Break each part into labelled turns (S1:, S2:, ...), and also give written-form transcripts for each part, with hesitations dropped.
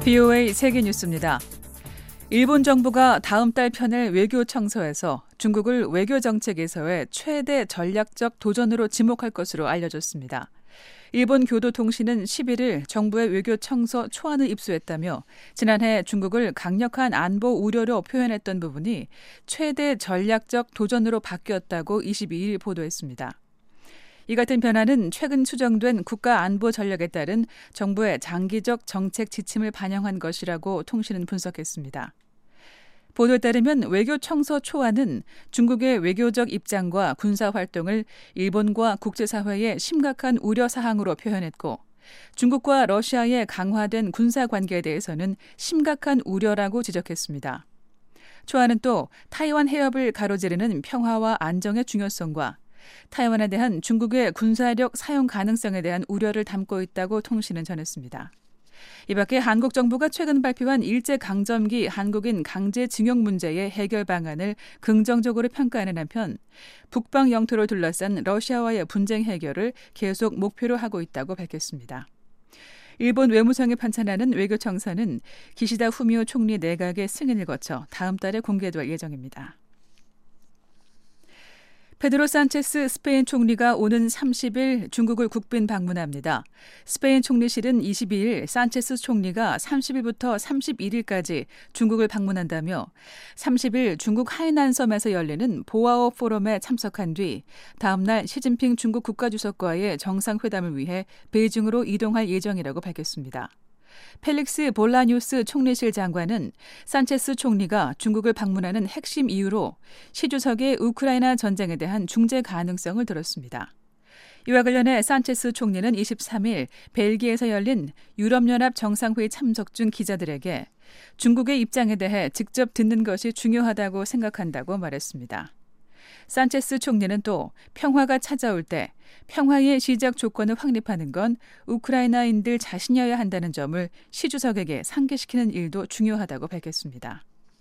S1: VOA 세계뉴스입니다. 일본 정부가 다음 달 펴낼 외교청서에서 중국을 외교정책에서의 최대 전략적 도전으로 지목할 것으로 알려졌습니다. 일본 교도통신은 11일 정부의 외교청서 초안을 입수했다며 지난해 중국을 강력한 안보 우려로 표현했던 부분이 최대 전략적 도전으로 바뀌었다고 22일 보도했습니다. 이 같은 변화는 최근 추정된 국가 안보 전략에 따른 정부의 장기적 정책 지침을 반영한 것이라고 통신은 분석했습니다. 보도에 따르면 외교청서 초안은 중국의 외교적 입장과 군사 활동을 일본과 국제사회의 심각한 우려사항으로 표현했고 중국과 러시아의 강화된 군사 관계에 대해서는 심각한 우려라고 지적했습니다. 초안은 또 타이완 해협을 가로지르는 평화와 안정의 중요성과 타이완에 대한 중국의 군사력 사용 가능성에 대한 우려를 담고 있다고 통신은 전했습니다. 이 밖에 한국 정부가 최근 발표한 일제강점기 한국인 강제징용 문제의 해결 방안을 긍정적으로 평가하는 한편 북방 영토를 둘러싼 러시아와의 분쟁 해결을 계속 목표로 하고 있다고 밝혔습니다. 일본 외무성이 판단하는 외교청서는 기시다 후미오 총리 내각의 승인을 거쳐 다음 달에 공개될 예정입니다. 페드로 산체스 스페인 총리가 오는 30일 중국을 국빈 방문합니다. 스페인 총리실은 22일 산체스 총리가 30일부터 31일까지 중국을 방문한다며 30일 중국 하이난섬에서 열리는 보아오 포럼에 참석한 뒤 다음 날 시진핑 중국 국가주석과의 정상회담을 위해 베이징으로 이동할 예정이라고 밝혔습니다. 펠릭스 볼라뉴스 총리실 장관은 산체스 총리가 중국을 방문하는 핵심 이유로 시 주석의 우크라이나 전쟁에 대한 중재 가능성을 들었습니다. 이와 관련해 산체스 총리는 23일 벨기에에서 열린 유럽연합 정상회의 참석 중 기자들에게 중국의 입장에 대해 직접 듣는 것이 중요하다고 생각한다고 말했습니다. 산체스 총리는 또 평화가 찾아올 때 평화의 시작 조건을 확립하는 건 우크라이나인들 자신이어야 한다는 점을 시 주석에게 상기시키는 일도 중요하다고 밝혔습니다.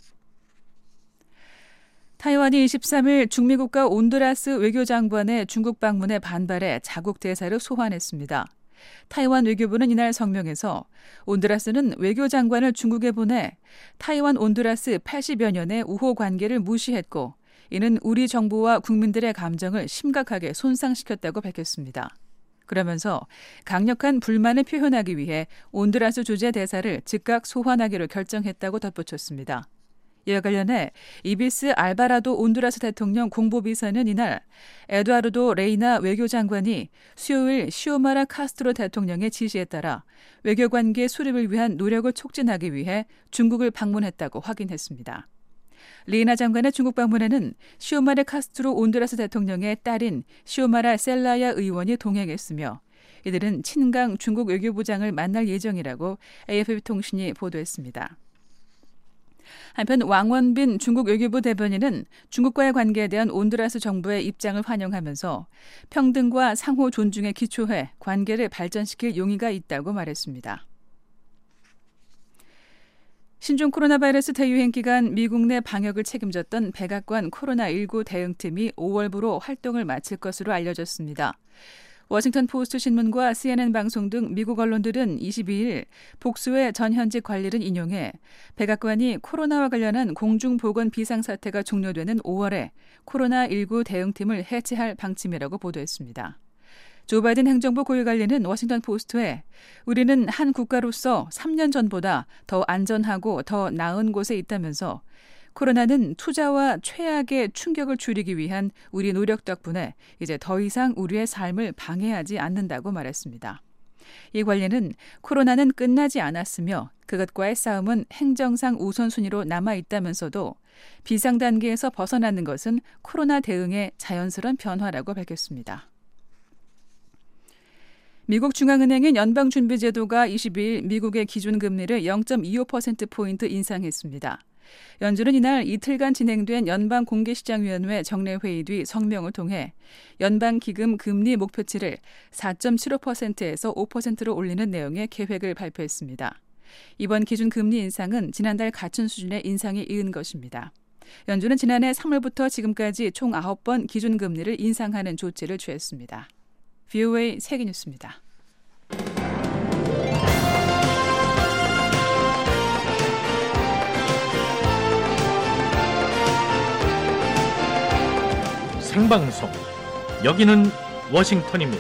S1: 타이완이 23일 중미국가 온두라스 외교장관의 중국 방문에 반발해 자국 대사를 소환했습니다. 타이완 외교부는 이날 성명에서 온두라스는 외교장관을 중국에 보내 타이완 온두라스 80여 년의 우호 관계를 무시했고 이는 우리 정부와 국민들의 감정을 심각하게 손상시켰다고 밝혔습니다. 그러면서 강력한 불만을 표현하기 위해 온두라스 주재 대사를 즉각 소환하기로 결정했다고 덧붙였습니다. 이와 관련해 이비스 알바라도 온두라스 대통령 공보비서는 이날 에두아르도 레이나 외교장관이 수요일 시오마라 카스트로 대통령의 지시에 따라 외교관계 수립을 위한 노력을 촉진하기 위해 중국을 방문했다고 확인했습니다. 리나 장관의 중국 방문에는 시오마라 카스트로 온두라스 대통령의 딸인 시오마라 셀라야 의원이 동행했으며 이들은 친강 중국 외교부장을 만날 예정이라고 AFP-통신이 보도했습니다. 한편 왕원빈 중국 외교부 대변인은 중국과의 관계에 대한 온두라스 정부의 입장을 환영하면서 평등과 상호 존중에 기초해 관계를 발전시킬 용의가 있다고 말했습니다. 신종 코로나 바이러스 대유행 기간 미국 내 방역을 책임졌던 백악관 코로나19 대응팀이 5월부로 활동을 마칠 것으로 알려졌습니다. 워싱턴 포스트 신문과 CNN 방송 등 미국 언론들은 22일 복수의 전현직 관리를 인용해 백악관이 코로나와 관련한 공중보건 비상사태가 종료되는 5월에 코로나19 대응팀을 해체할 방침이라고 보도했습니다. 조 바이든 행정부 고위관리는 워싱턴 포스트에 우리는 한 국가로서 3년 전보다 더 안전하고 더 나은 곳에 있다면서 코로나는 투자와 최악의 충격을 줄이기 위한 우리 노력 덕분에 이제 더 이상 우리의 삶을 방해하지 않는다고 말했습니다. 이 관리는 코로나는 끝나지 않았으며 그것과의 싸움은 행정상 우선순위로 남아있다면서도 비상 단계에서 벗어나는 것은 코로나 대응의 자연스러운 변화라고 밝혔습니다. 미국 중앙은행인 연방준비제도가 22일 미국의 기준금리를 0.25%포인트 인상했습니다. 연준은 이날 이틀간 진행된 연방공개시장위원회 정례회의 뒤 성명을 통해 연방기금 금리 목표치를 4.75%에서 5%로 올리는 내용의 계획을 발표했습니다. 이번 기준금리 인상은 지난달 갖춘 수준의 인상에 이은 것입니다. 연준은 지난해 3월부터 지금까지 총 9번 기준금리를 인상하는 조치를 취했습니다. VOA 세계뉴스입니다.
S2: 생방송. 여기는 워싱턴입니다.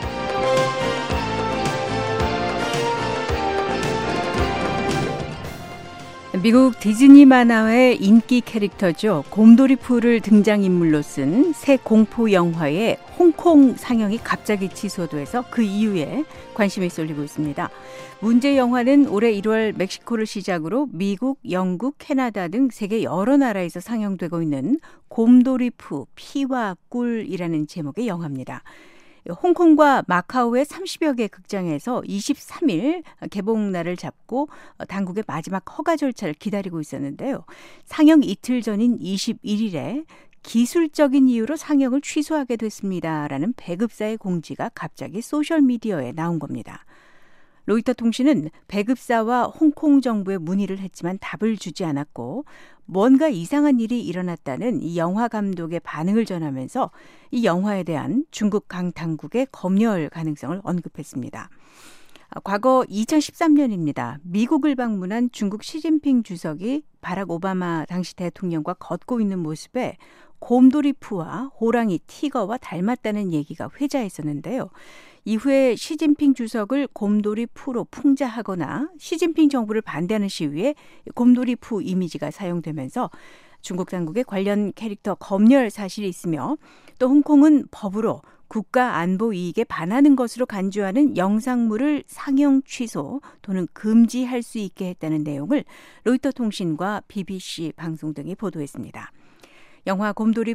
S3: 미국 디즈니 만화의 인기 캐릭터죠. 곰돌이 푸를 등장인물로 쓴 새 공포 영화의 홍콩 상영이 갑자기 취소돼서 그 이후에 관심이 쏠리고 있습니다. 문제 영화는 올해 1월 멕시코를 시작으로 미국, 영국, 캐나다 등 세계 여러 나라에서 상영되고 있는 곰돌이 푸 피와 꿀이라는 제목의 영화입니다. 홍콩과 마카오의 30여 개 극장에서 23일 개봉날을 잡고 당국의 마지막 허가 절차를 기다리고 있었는데요. 상영 이틀 전인 21일에 기술적인 이유로 상영을 취소하게 됐습니다라는 배급사의 공지가 갑자기 소셜미디어에 나온 겁니다. 로이터 통신은 배급사와 홍콩 정부에 문의를 했지만 답을 주지 않았고 뭔가 이상한 일이 일어났다는 이 영화 감독의 반응을 전하면서 이 영화에 대한 중국 강 당국의 검열 가능성을 언급했습니다. 과거 2013년입니다. 미국을 방문한 중국 시진핑 주석이 바락 오바마 당시 대통령과 걷고 있는 모습에 곰돌이 푸와 호랑이 티거와 닮았다는 얘기가 회자했었는데요. 이후에 시진핑 주석을 곰돌이 푸로 풍자하거나 시진핑 정부를 반대하는 시위에 곰돌이 푸 이미지가 사용되면서 중국 당국의 관련 캐릭터 검열 사실이 있으며 또 홍콩은 법으로 국가 안보 이익에 반하는 것으로 간주하는 영상물을 상영 취소 또는 금지할 수 있게 했다는 내용을 로이터 통신과 BBC 방송 등이 보도했습니다. 영화 곰돌이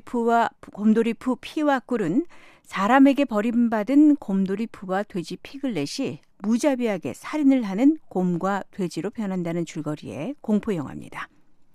S3: 푸 피와 꿀은 사람에게 버림받은 곰돌이 푸와 돼지 피글렛이 무자비하게 살인을 하는 곰과 돼지로 변한다는 줄거리의 공포 영화입니다.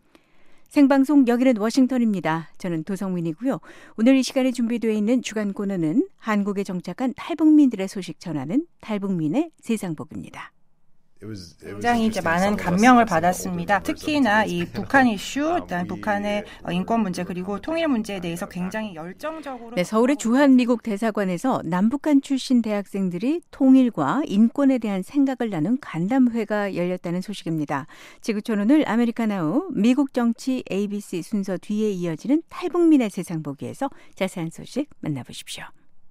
S3: 생방송 여기는 워싱턴입니다. 저는 도성민이고요. 오늘 이 시간에 준비되어 있는 주간 코너는 한국에 정착한 탈북민들의 소식 전하는 탈북민의 세상복입니다.
S4: 굉장히 이제 많은 감명을 받았습니다. 특히나 이 북한 이슈, 일단 북한의 인권 문제 그리고 통일 문제에 대해서 굉장히 열정적으로.
S3: 네, 서울의 주한미국 대사관에서 남북한 출신 대학생들이 통일과 인권에 대한 생각을 나눈 간담회가 열렸다는 소식입니다. 지구촌 오늘 아메리카나우 미국 정치 ABC 순서 뒤에 이어지는 탈북민의 세상 보기에서 자세한 소식 만나보십시오.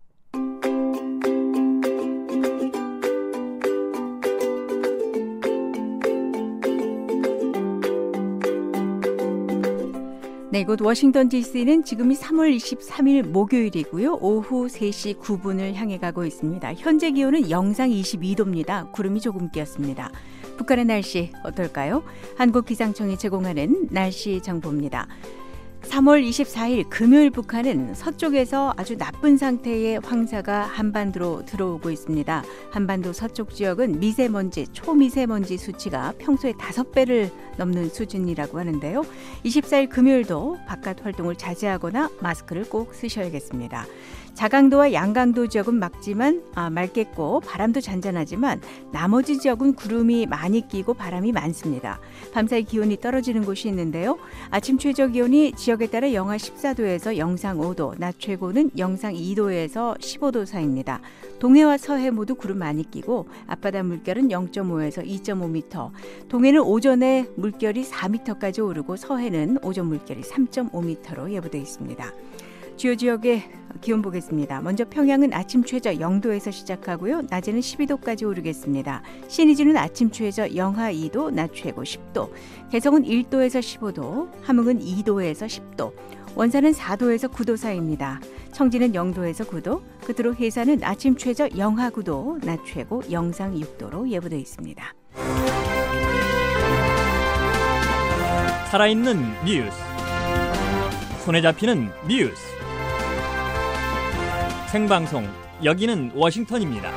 S3: 네, 이곳 워싱턴 DC는 지금이 3월 23일 목요일이고요. 오후 3시 9분을 향해 가고 있습니다. 현재 기온은 영상 22도입니다. 구름이 조금 끼었습니다. 북한의 날씨 어떨까요? 한국기상청이 제공하는 날씨 정보입니다. 3월 24일 금요일 북한은 서쪽에서 아주 나쁜 상태의 황사가 한반도로 들어오고 있습니다. 한반도 서쪽 지역은 미세먼지, 초미세먼지 수치가 평소의 5배를 넘는 수준이라고 하는데요. 24일 금요일도 바깥 활동을 자제하거나 마스크를 꼭 쓰셔야겠습니다. 자강도와 양강도 지역은 맑겠고 바람도 잔잔하지만 나머지 지역은 구름이 많이 끼고 바람이 많습니다. 밤사이 기온이 떨어지는 곳이 있는데요. 아침 최저 기온이 지역에 따라 영하 14도에서 영상 5도, 낮 최고는 영상 2도에서 15도 사이입니다. 동해와 서해 모두 구름 많이 끼고 앞바다 물결은 0.5에서 2.5m, 동해는 오전에 물결이 4m까지 오르고 서해는 오전 물결이 3.5m로 예보되어 있습니다. 주요 지역의 기온 보겠습니다. 먼저 평양은 아침 최저 0도에서 시작하고요. 낮에는 12도까지 오르겠습니다. 신의주는 아침 최저 영하 2도, 낮 최고 10도. 개성은 1도에서 15도, 함흥은 2도에서 10도. 원산은 4도에서 9도 사이입니다. 청진은 0도에서 9도, 끝으로 해산은 아침 최저 영하 9도, 낮 최고 영상 6도로 예보되어 있습니다.
S5: 살아있는 뉴스, 손에 잡히는 뉴스, 생방송 여기는 워싱턴입니다.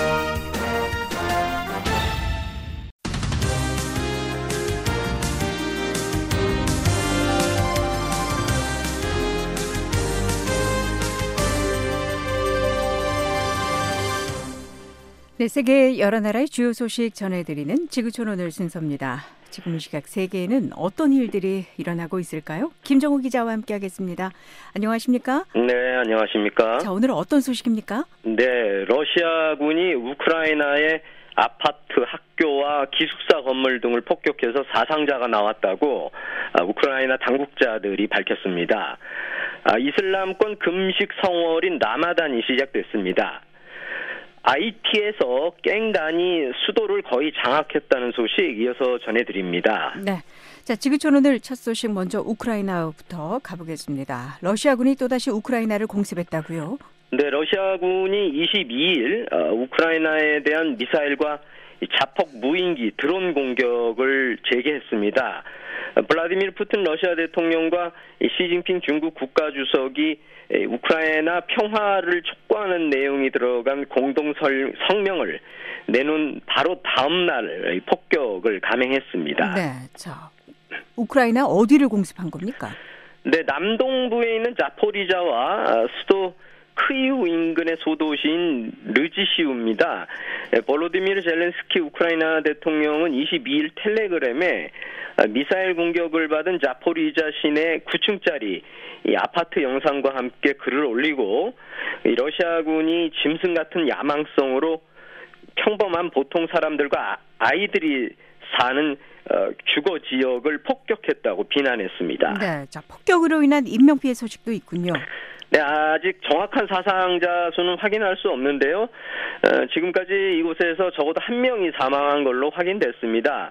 S3: 네, 세계 여러 나라의 주요 소식 전해드리는 지구촌 오늘 순서입니다. 지금 이 시각 세계에는 어떤 일들이 일어나고 있을까요? 김정우 기자와 함께하겠습니다. 안녕하십니까?
S6: 네, 안녕하십니까?
S3: 자, 오늘은 어떤 소식입니까?
S6: 네, 러시아군이 우크라이나의 아파트, 학교와 기숙사 건물 등을 폭격해서 사상자가 나왔다고 우크라이나 당국자들이 밝혔습니다. 이슬람권 금식 성월인 라마단이 시작됐습니다. IT에서 갱단이 수도를 거의 장악했다는 소식 이어서 전해드립니다.
S3: 네. 자, 지구촌 오늘 첫 소식 먼저 우크라이나부터 가보겠습니다. 러시아군이 또다시 우크라이나를 공습했다고요?
S6: 네, 러시아군이 22일 우크라이나에 대한 미사일과 자폭 무인기 드론 공격을 재개했습니다. 블라디미르 푸틴 러시아 대통령과 시진핑 중국 국가주석이 우크라이나 평화를 촉구하는 내용이 들어간 공동 성명을 내놓은 바로 다음 날 폭격을 감행했습니다.
S3: 네, 자, 우크라이나 어디를 공습한 겁니까?
S6: 네, 남동부에 있는 자포리자와 수도 크이우 인근의 소도시인 르지시우입니다. 볼로디미르 젤렌스키 우크라이나 대통령은 22일 텔레그램에 미사일 공격을 받은 자포리자 시내 9층짜리 이 아파트 영상과 함께 글을 올리고 러시아군이 짐승 같은 야망성으로 평범한 보통 사람들과 아이들이 사는 주거 지역을 폭격했다고 비난했습니다.
S3: 네, 자, 폭격으로 인한 인명피해 소식도 있군요.
S6: 네, 아직 정확한 사상자 수는 확인할 수 없는데요. 지금까지 이곳에서 적어도 한 명이 사망한 걸로 확인됐습니다.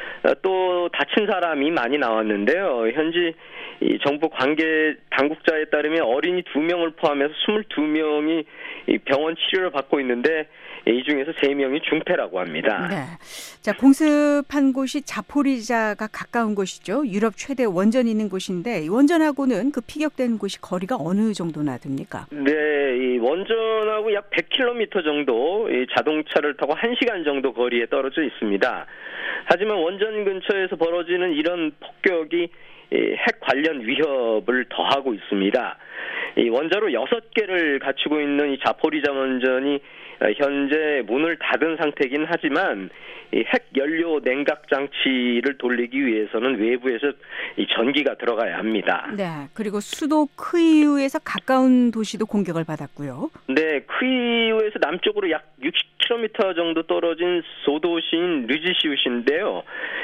S6: 또 다친 사람이 많이 나왔는데요. 현지 정부 관계 당국자에 따르면 어린이 2명을 포함해서 22명이 병원 치료를 받고 있는데 이 중에서 3명이 중태라고 합니다.
S3: 네, 자, 공습한 곳이 자포리자가 가까운 곳이죠. 유럽 최대 원전이 있는 곳인데 이 원전하고는 그 피격된 곳이 거리가 어느 정도나 됩니까?
S6: 네, 이 원전하고 약 100km 정도 이 자동차를 타고 1시간 정도 거리에 떨어져 있습니다. 하지만 원전 근처에서 벌어지는 이런 폭격이 핵 관련 위협을 더하고 있습니다. 이 원자로 6개를 갖추고 있는 이 자포리자 원전이 현재 문을 닫은 상태이긴 하지만 이 핵 연료 냉각 장치를 돌리기 위해서는 외부에서 이 전기가 들어가야 합니다.
S3: 네, 그리고 수도 크이우에서 가까운 도시도 공격을 받았고요.
S6: 네, 크이우에서 남쪽으로 약 60km 정도 떨어진 소도시인 르지시우시인데요.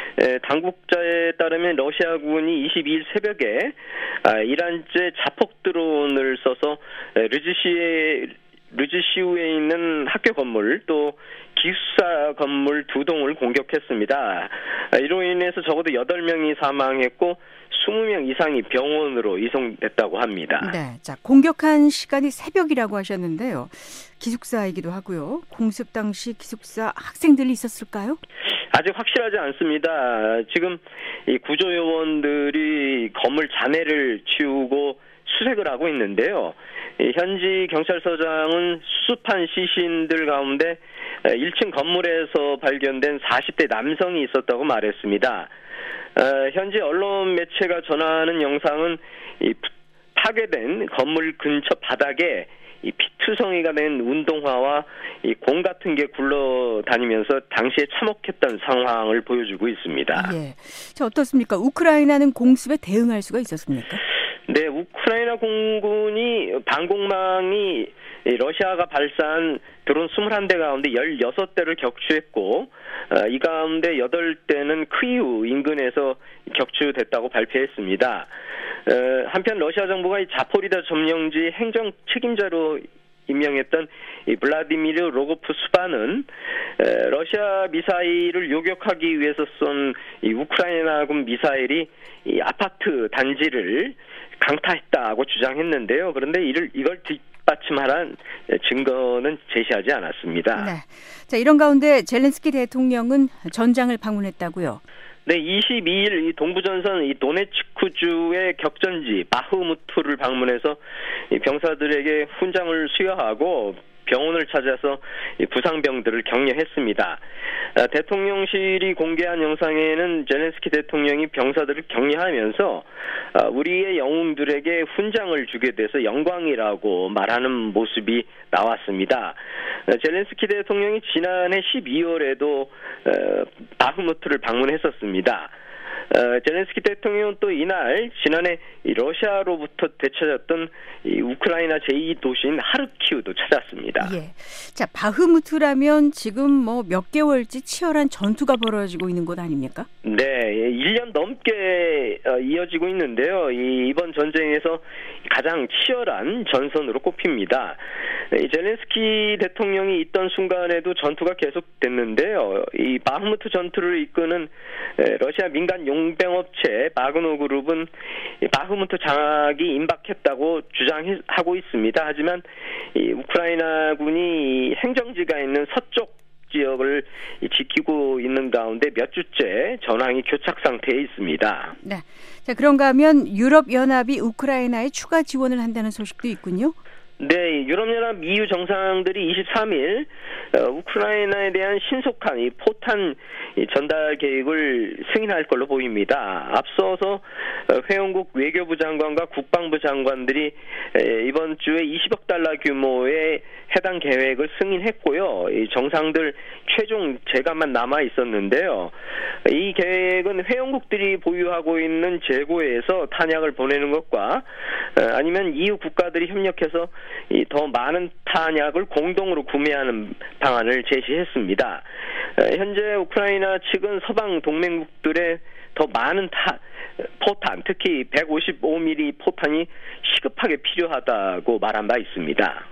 S6: 당국자에 따르면 러시아군이 22일 새벽에 이란제 자폭 드론을 써서 르지시우에 있는 학교 건물 또 기숙사 건물 2동을 공격했습니다. 이로 인해서 적어도 8명이 사망했고 20명 이상이 병원으로 이송됐다고 합니다.
S3: 네, 자, 공격한 시간이 새벽이라고 하셨는데요. 기숙사이기도 하고요. 공습 당시 기숙사 학생들이 있었을까요?
S6: 아직 확실하지 않습니다. 지금 이 구조요원들이 건물 잔해를 치우고 수색을 하고 있는데요. 현지 경찰서장은 수습한 시신들 가운데 1층 건물에서 발견된 40대 남성이 있었다고 말했습니다. 현지 언론 매체가 전하는 영상은 이 파괴된 건물 근처 바닥에 이 피투성이가 된 운동화와 이 공 같은 게 굴러다니면서 당시에 참혹했던 상황을 보여주고 있습니다.
S3: 예. 자, 어떻습니까? 우크라이나는 공습에 대응할 수가 있었습니까?
S6: 네, 우크라이나 공군이 방공망이 러시아가 발사한 드론 21대 가운데 16대를 격추했고 이 가운데 8대는 크이우 인근에서 격추됐다고 발표했습니다. 한편 러시아 정부가 이 자포리자 점령지 행정 책임자로 임명했던 이 블라디미르 로고프 수반은 러시아 미사일을 요격하기 위해서 쏜 이 우크라이나군 미사일이 이 아파트 단지를 강타했다고 주장했는데요. 그런데 이걸 뒷받침할 증거는 제시하지 않았습니다.
S3: 네. 자, 이런 가운데 젤렌스키 대통령은 전장을 방문했다고요?
S6: 네, 22일 이 동부전선 이 도네츠크주의 격전지 바흐무트를 방문해서 이 병사들에게 훈장을 수여하고 병원을 찾아서 이 부상병들을 격려했습니다. 대통령실이 공개한 영상에는 젤렌스키 대통령이 병사들을 격려하면서 우리의 영웅들에게 훈장을 주게 돼서 영광이라고 말하는 모습이 나왔습니다. 젤렌스키 대통령이 지난해 12월에도 바흐무트를 방문했었습니다. 젤렌스키 대통령은 또 이날 지난해 러시아로부터 되찾았던 이 우크라이나 제2도시인 하르키우도 찾았습니다.
S3: 예. 자, 바흐무트라면 지금 뭐 몇 개월째 치열한 전투가 벌어지고 있는 곳 아닙니까?
S6: 네, 1년 넘게 이어지고 있는데요. 이번 전쟁에서 가장 치열한 전선으로 꼽힙니다. 이 젤렌스키 대통령이 있던 순간에도 전투가 계속됐는데요. 이 바흐무트 전투를 이끄는 러시아 민간 용병업체 바그너 그룹은 바흐무트 장악이 임박했다고 주장하고 있습니다. 하지만 이 우크라이나군이 행정지가 있는 서쪽 지역을 지키고 있는 가운데 몇 주째 전황이 교착 상태에 있습니다.
S3: 네. 자, 그런가 하면 유럽연합이 우크라이나에 추가 지원을 한다는 소식도 있군요.
S6: 네, 유럽연합 EU 정상들이 23일 우크라이나에 대한 신속한 이 포탄 전달 계획을 승인할 걸로 보입니다. 앞서서 회원국 외교부 장관과 국방부 장관들이 이번 주에 20억 달러 규모의 해당 계획을 승인했고요. 이 정상들 최종 재가만 남아 있었는데요. 이 계획은 회원국들이 보유하고 있는 재고에서 탄약을 보내는 것과 아니면 EU 국가들이 협력해서 더 많은 탄약을 공동으로 구매하는 방안을 제시했습니다. 현재 우크라이나 측은 서방 동맹국들의 더 많은 포탄, 특히 155mm 포탄이 시급하게 필요하다고 말한 바 있습니다.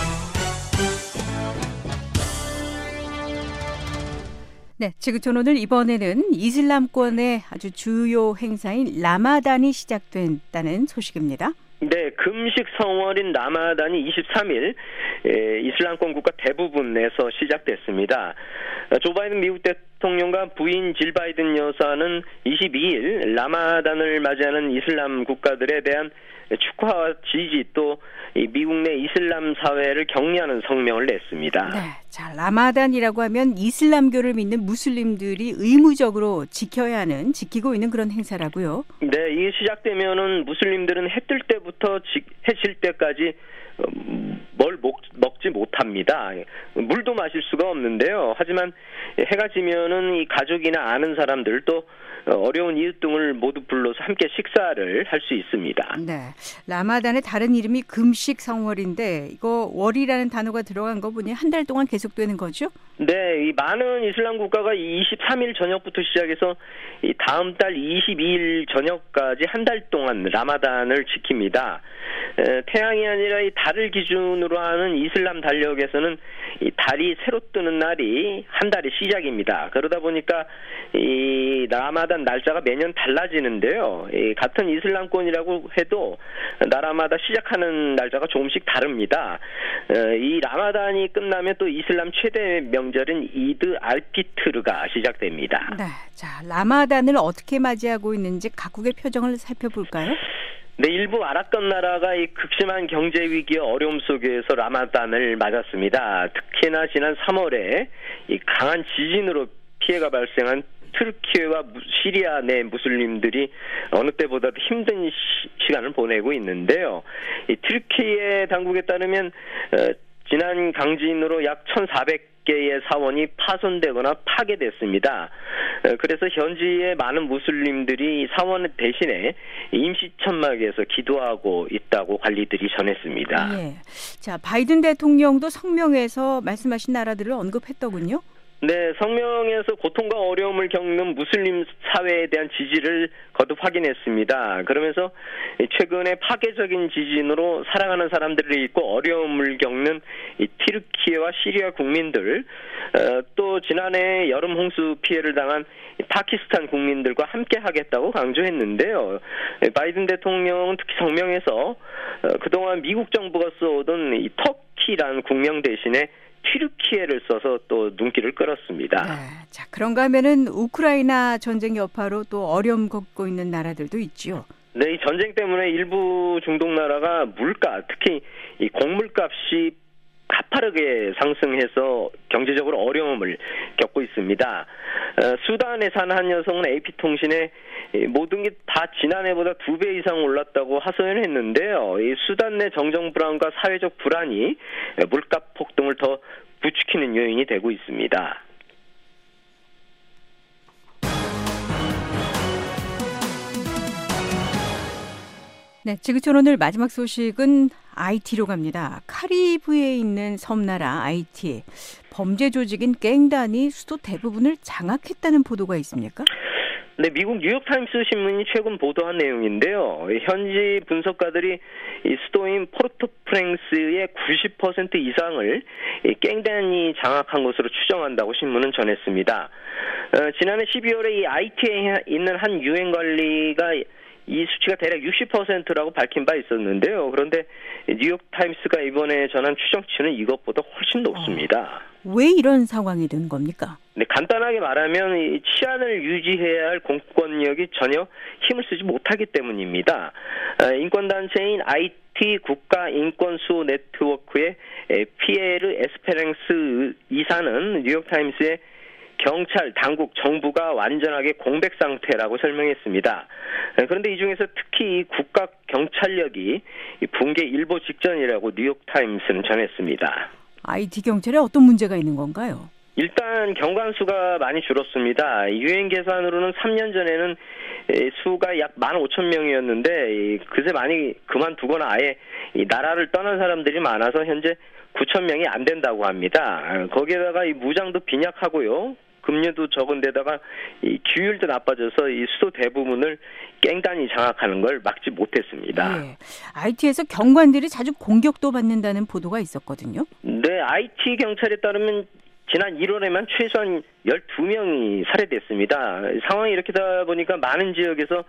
S3: 네, 지구촌 오늘 이번에는 이슬람권의 아주 주요 행사인 라마단이 시작됐다는 소식입니다.
S6: 네, 금식 성월인 라마단이 23일 이슬람권 국가 대부분에서 시작됐습니다. 조 바이든 미국 대통령과 부인 질 바이든 여사는 22일 라마단을 맞이하는 이슬람 국가들에 대한 축하와 지지 또 미국 내 이슬람 사회를 격려하는 성명을 냈습니다.
S3: 네, 자, 라마단이라고 하면 이슬람교를 믿는 무슬림들이 의무적으로 지키고 있는 그런 행사라고요.
S6: 네, 이게 시작되면은 무슬림들은 해 뜰 때부터 해 질 때까지 뭘 먹지 못합니다. 물도 마실 수가 없는데요. 하지만 해가 지면은 이 가족이나 아는 사람들 또 어려운 이웃 등을 모두 불러서 함께 식사를 할 수 있습니다.
S3: 네, 라마단의 다른 이름이 금식 성월인데 이거 월이라는 단어가 들어간 거 보니 한 달 동안 계속되는 거죠?
S6: 네, 이 많은 이슬람 국가가 23일 저녁부터 시작해서 이 다음 달 22일 저녁까지 한 달 동안 라마단을 지킵니다. 태양이 아니라 이 달을 기준으로 하는 이슬람 달력에서는 이 달이 새로 뜨는 날이 한 달의 시작입니다. 그러다 보니까 이 라마단 날짜가 매년 달라지는데요. 이 같은 이슬람권이라고 해도 나라마다 시작하는 날짜가 조금씩 다릅니다. 이 라마단이 끝나면 또 이슬람 최대 명절인 이드 알피트르가 시작됩니다.
S3: 네, 자, 라마단을 어떻게 맞이하고 있는지 각국의 표정을 살펴볼까요?
S6: 네, 일부 아랍권 나라가 이 극심한 경제 위기와 어려움 속에서 라마단을 맞았습니다. 특히나 지난 3월에 이 강한 지진으로 피해가 발생한 트르키예와 시리아 내 무슬림들이 어느 때보다도 힘든 시간을 보내고 있는데요. 이 트르키예 당국에 따르면 지난 강진으로 약 1,400개의 사원이 파손되거나 파괴됐습니다. 그래서 현지의 많은 무슬림들이 사원 대신에 임시천막에서 기도하고 있다고 관리들이 전했습니다.
S3: 예. 자, 바이든 대통령도 성명에서 말씀하신 나라들을 언급했더군요.
S6: 네, 성명에서 고통과 어려움을 겪는 무슬림 사회에 대한 지지를 거듭 확인했습니다. 그러면서 최근에 파괴적인 지진으로 살아가는 사람들이 있고 어려움을 겪는 이 튀르키예와 시리아 국민들, 또 지난해 여름 홍수 피해를 당한 파키스탄 국민들과 함께 하겠다고 강조했는데요. 바이든 대통령은 특히 성명에서 그동안 미국 정부가 써오던 이 터키라는 국명 대신에 튀르키예를 써서 또 눈길을 끌었습니다.
S3: 네, 자, 그런가 하면은 우크라이나 전쟁 여파로 또 어려움 겪고 있는 나라들도 있죠.
S6: 네, 이 전쟁 때문에 일부 중동 나라가 물가, 특히 이 곡물값이 가파르게 상승해서 경제적으로 어려움을 겪고 있습니다. 수단에 사는 한 여성은 AP통신에 모든 게 다 지난해보다 2배 이상 올랐다고 하소연했는데요. 이 수단 내 정정 불안과 사회적 불안이 물가 폭등을 더 부추기는 요인이 되고 있습니다.
S3: 네, 지구촌 오늘 마지막 소식은 IT로 갑니다. 카리브해에 있는 섬나라 IT, 범죄 조직인 갱단이 수도 대부분을 장악했다는 보도가 있습니까?
S6: 네, 미국 뉴욕타임스 신문이 최근 보도한 내용인데요. 현지 분석가들이 이 수도인 포르토프랭스의 90% 이상을 갱단이 장악한 것으로 추정한다고 신문은 전했습니다. 지난해 12월에 이 IT에 있는 한 유엔 관리가 이 수치가 대략 60%라고 밝힌 바 있었는데요. 그런데 뉴욕타임스가 이번에 전한 추정치는 이것보다 훨씬 높습니다.
S3: 왜 이런 상황이 된 겁니까?
S6: 네, 간단하게 말하면 이 치안을 유지해야 할 공권력이 전혀 힘을 쓰지 못하기 때문입니다. 인권단체인 IT 국가인권수호 네트워크의 피에르 에스페랑스 이사는 뉴욕타임스에 경찰, 당국, 정부가 완전하게 공백 상태라고 설명했습니다. 그런데 이 중에서 특히 이 국가 경찰력이 붕괴 일보 직전이라고 뉴욕타임스는 전했습니다.
S3: IT 경찰에 어떤 문제가 있는 건가요?
S6: 일단 경관 수가 많이 줄었습니다. 유엔 계산으로는 3년 전에는 수가 약 15,000명이었는데 그새 많이 그만두거나 아예 이 나라를 떠난 사람들이 많아서 현재 9,000명이 안 된다고 합니다. 거기에다가 이 무장도 빈약하고요. 급료도 적은 데다가 이 규율도 나빠져서 이 수도 대부분을 갱단이 장악하는 걸 막지 못했습니다.
S3: 네. IT에서 경관들이 자주 공격도 받는다는 보도가 있었거든요.
S6: 네, IT 경찰에 따르면 지난 1월에만 최소한 12명이 살해됐습니다. 상황이 이렇게 되다 보니까 많은 지역에서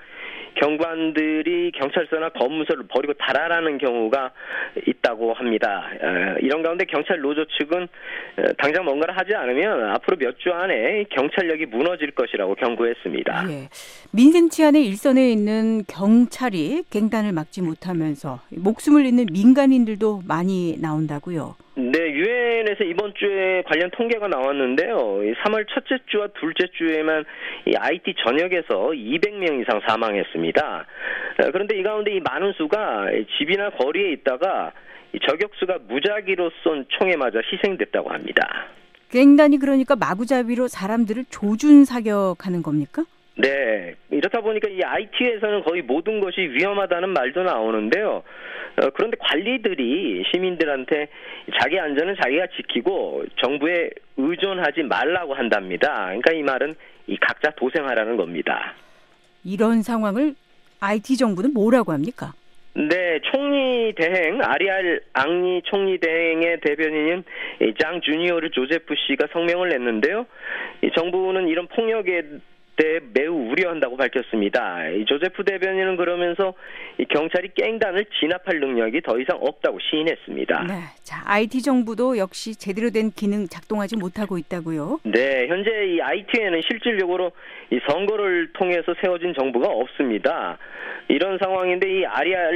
S6: 경관들이 경찰서나 검문소를 버리고 달아나는 경우가 있다고 합니다. 이런 가운데 경찰 노조 측은 당장 뭔가를 하지 않으면 앞으로 몇 주 안에 경찰력이 무너질 것이라고 경고했습니다.
S3: 예. 민생 치안의 일선에 있는 경찰이 갱단을 막지 못하면서 목숨을 잃는 민간인들도 많이 나온다고요.
S6: 네, 유엔에서 이번 주에 관련 통계가 나왔는데요. 3월 첫째 주와 둘째 주에만 이 IT 전역에서 200명 이상 사망했습니다. 그런데 이 가운데 이 많은 수가 집이나 거리에 있다가 저격수가 무작위로 쏜 총에 맞아 희생됐다고 합니다.
S3: 갱단이 그러니까 마구잡이로 사람들을 조준 사격하는 겁니까?
S6: 네, 이렇다 보니까 이 IT에서는 거의 모든 것이 위험하다는 말도 나오는데요. 그런데 관리들이 시민들한테 자기 안전은 자기가 지키고 정부에 의존하지 말라고 한답니다. 그러니까 이 말은 이 각자 도생하라는 겁니다.
S3: 이런 상황을 IT 정부는 뭐라고 합니까?
S6: 네, 총리 대행 아리알 앙리 총리 대행의 대변인인 장 주니오르 조제프 씨가 성명을 냈는데요. 이 정부는 이런 폭력에 대해 매우 우려한다고 밝혔습니다. 이 조제프 대변인은 그러면서 이 경찰이 갱단을 진압할 능력이 더 이상 없다고 시인했습니다.
S3: 네, 자, IT 정부도 역시 제대로 된 기능 작동하지 못하고 있다고요?
S6: 네, 현재 이 IT에는 실질적으로 이 선거를 통해서 세워진 정부가 없습니다. 이런 상황인데 이